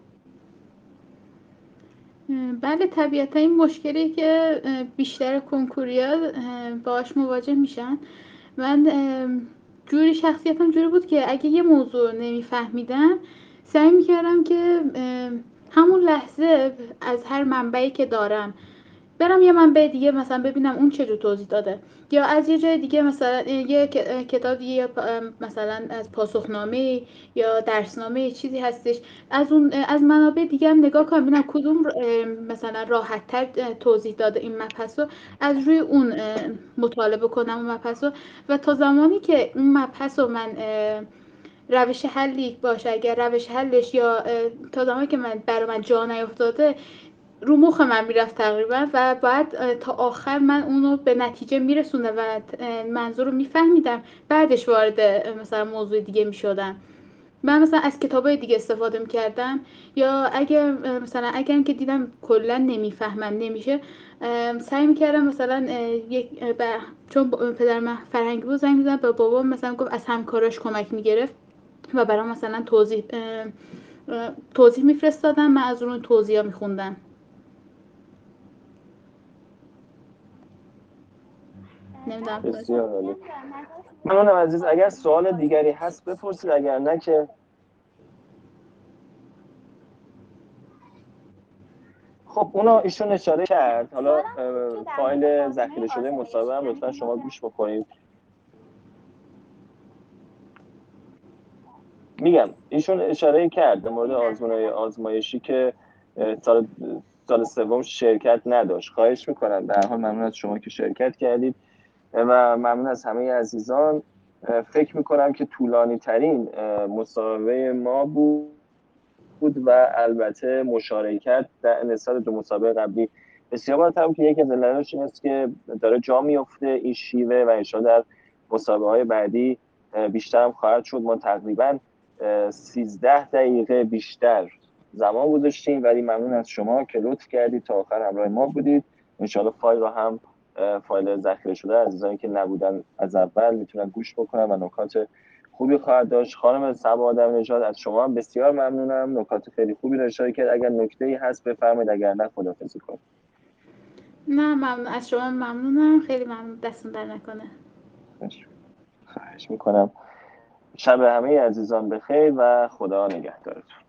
Speaker 2: بله طبیعتا این مشکلی که بیشتر کنکوریا باهاش مواجه میشن. من جوری شخصیتم جوری بود که اگه یه موضوع نمیفهمیدم سعی میکردم که همون لحظه از هر منبعی که دارم برم یه منبع دیگه مثلا ببینم اون چه جور توضیح داده، یا از یه جای دیگه مثلا یه کتاب دیگه مثلا از پاسخنامه یا درسنامه چیزی هستش از منابع دیگه هم نگاه کنم ببینم کدوم مثلا راحت تر توضیح داده این مبحث رو، از روی اون مطالبه کنم اون مبحث رو. و تا زمانی که اون مبحث رو من روش حلی باشه، اگر روش حلش یا تا زمانی که برای من جا نیفتاده رو مخ من میرفت تقریبا و بعد تا آخر من اونو به نتیجه میرسونه و منظور رو میفهمیدم، بعدش وارد مثلا موضوع دیگه میشدم. من مثلا از کتابای دیگه استفاده میکردم، یا اگر که دیدم کلا نمیفهمم نمیشه سعی میکردم مثلا چون پدر من فرهنگی بود زنگ میزدم به بابام مثلا گفت از همکاراش کمک میگرفت و برام مثلا توضیح میفرستادم، من از اون توضیحا میخوندم. نمیدونم.
Speaker 1: بسیار عالی. ممنونم عزیز. اگر سوال دیگری هست بپرسید، اگر نه که خب اونا ایشون اشاره کرد. حالا فایل ذخیره شده مصاحبه هم لطفا شما گوش بکنید. میگم ایشون اشاره کرد در مورد آزمایشی که سال سوم شرکت نداشت. خواهش میکنم، به هر حال ممنون از شما که شرکت کردید و ممنون از همه عزیزان. فکر میکنم که طولانی ترین مصاحبه ما بود و البته مشارکت در نسبت دو مسابقه قبلی بسیار بالاتر بود که یکی از علتش این است که داره جا میفته این شیوه و انشاءالله در مسابقه‌های بعدی بیشتر هم خواهد شد. ما تقریبا 13 دقیقه بیشتر زمان گذاشتیم، ولی ممنون از شما که لطف کردید تا آخر همراه ما بودید. انشاءالله فایل رو هم فایل ذخیره شده عزیزانی که نبودن از اول میتونن گوش بکنن و نکات خوبی خواهد داشت. خانم صبا آدم‌نژاد از شما هم بسیار ممنونم، نکات خیلی خوبی رو اشاره کرد. اگر نکته‌ای هست بفرمایید، اگر نه خداحافظی کنید.
Speaker 2: نه ممنون از شما، ممنونم، خیلی ممنون، دستون در نکنه.
Speaker 1: خواهش میکنم. شب همه عزیزان بخیر و خدا نگهدارتون.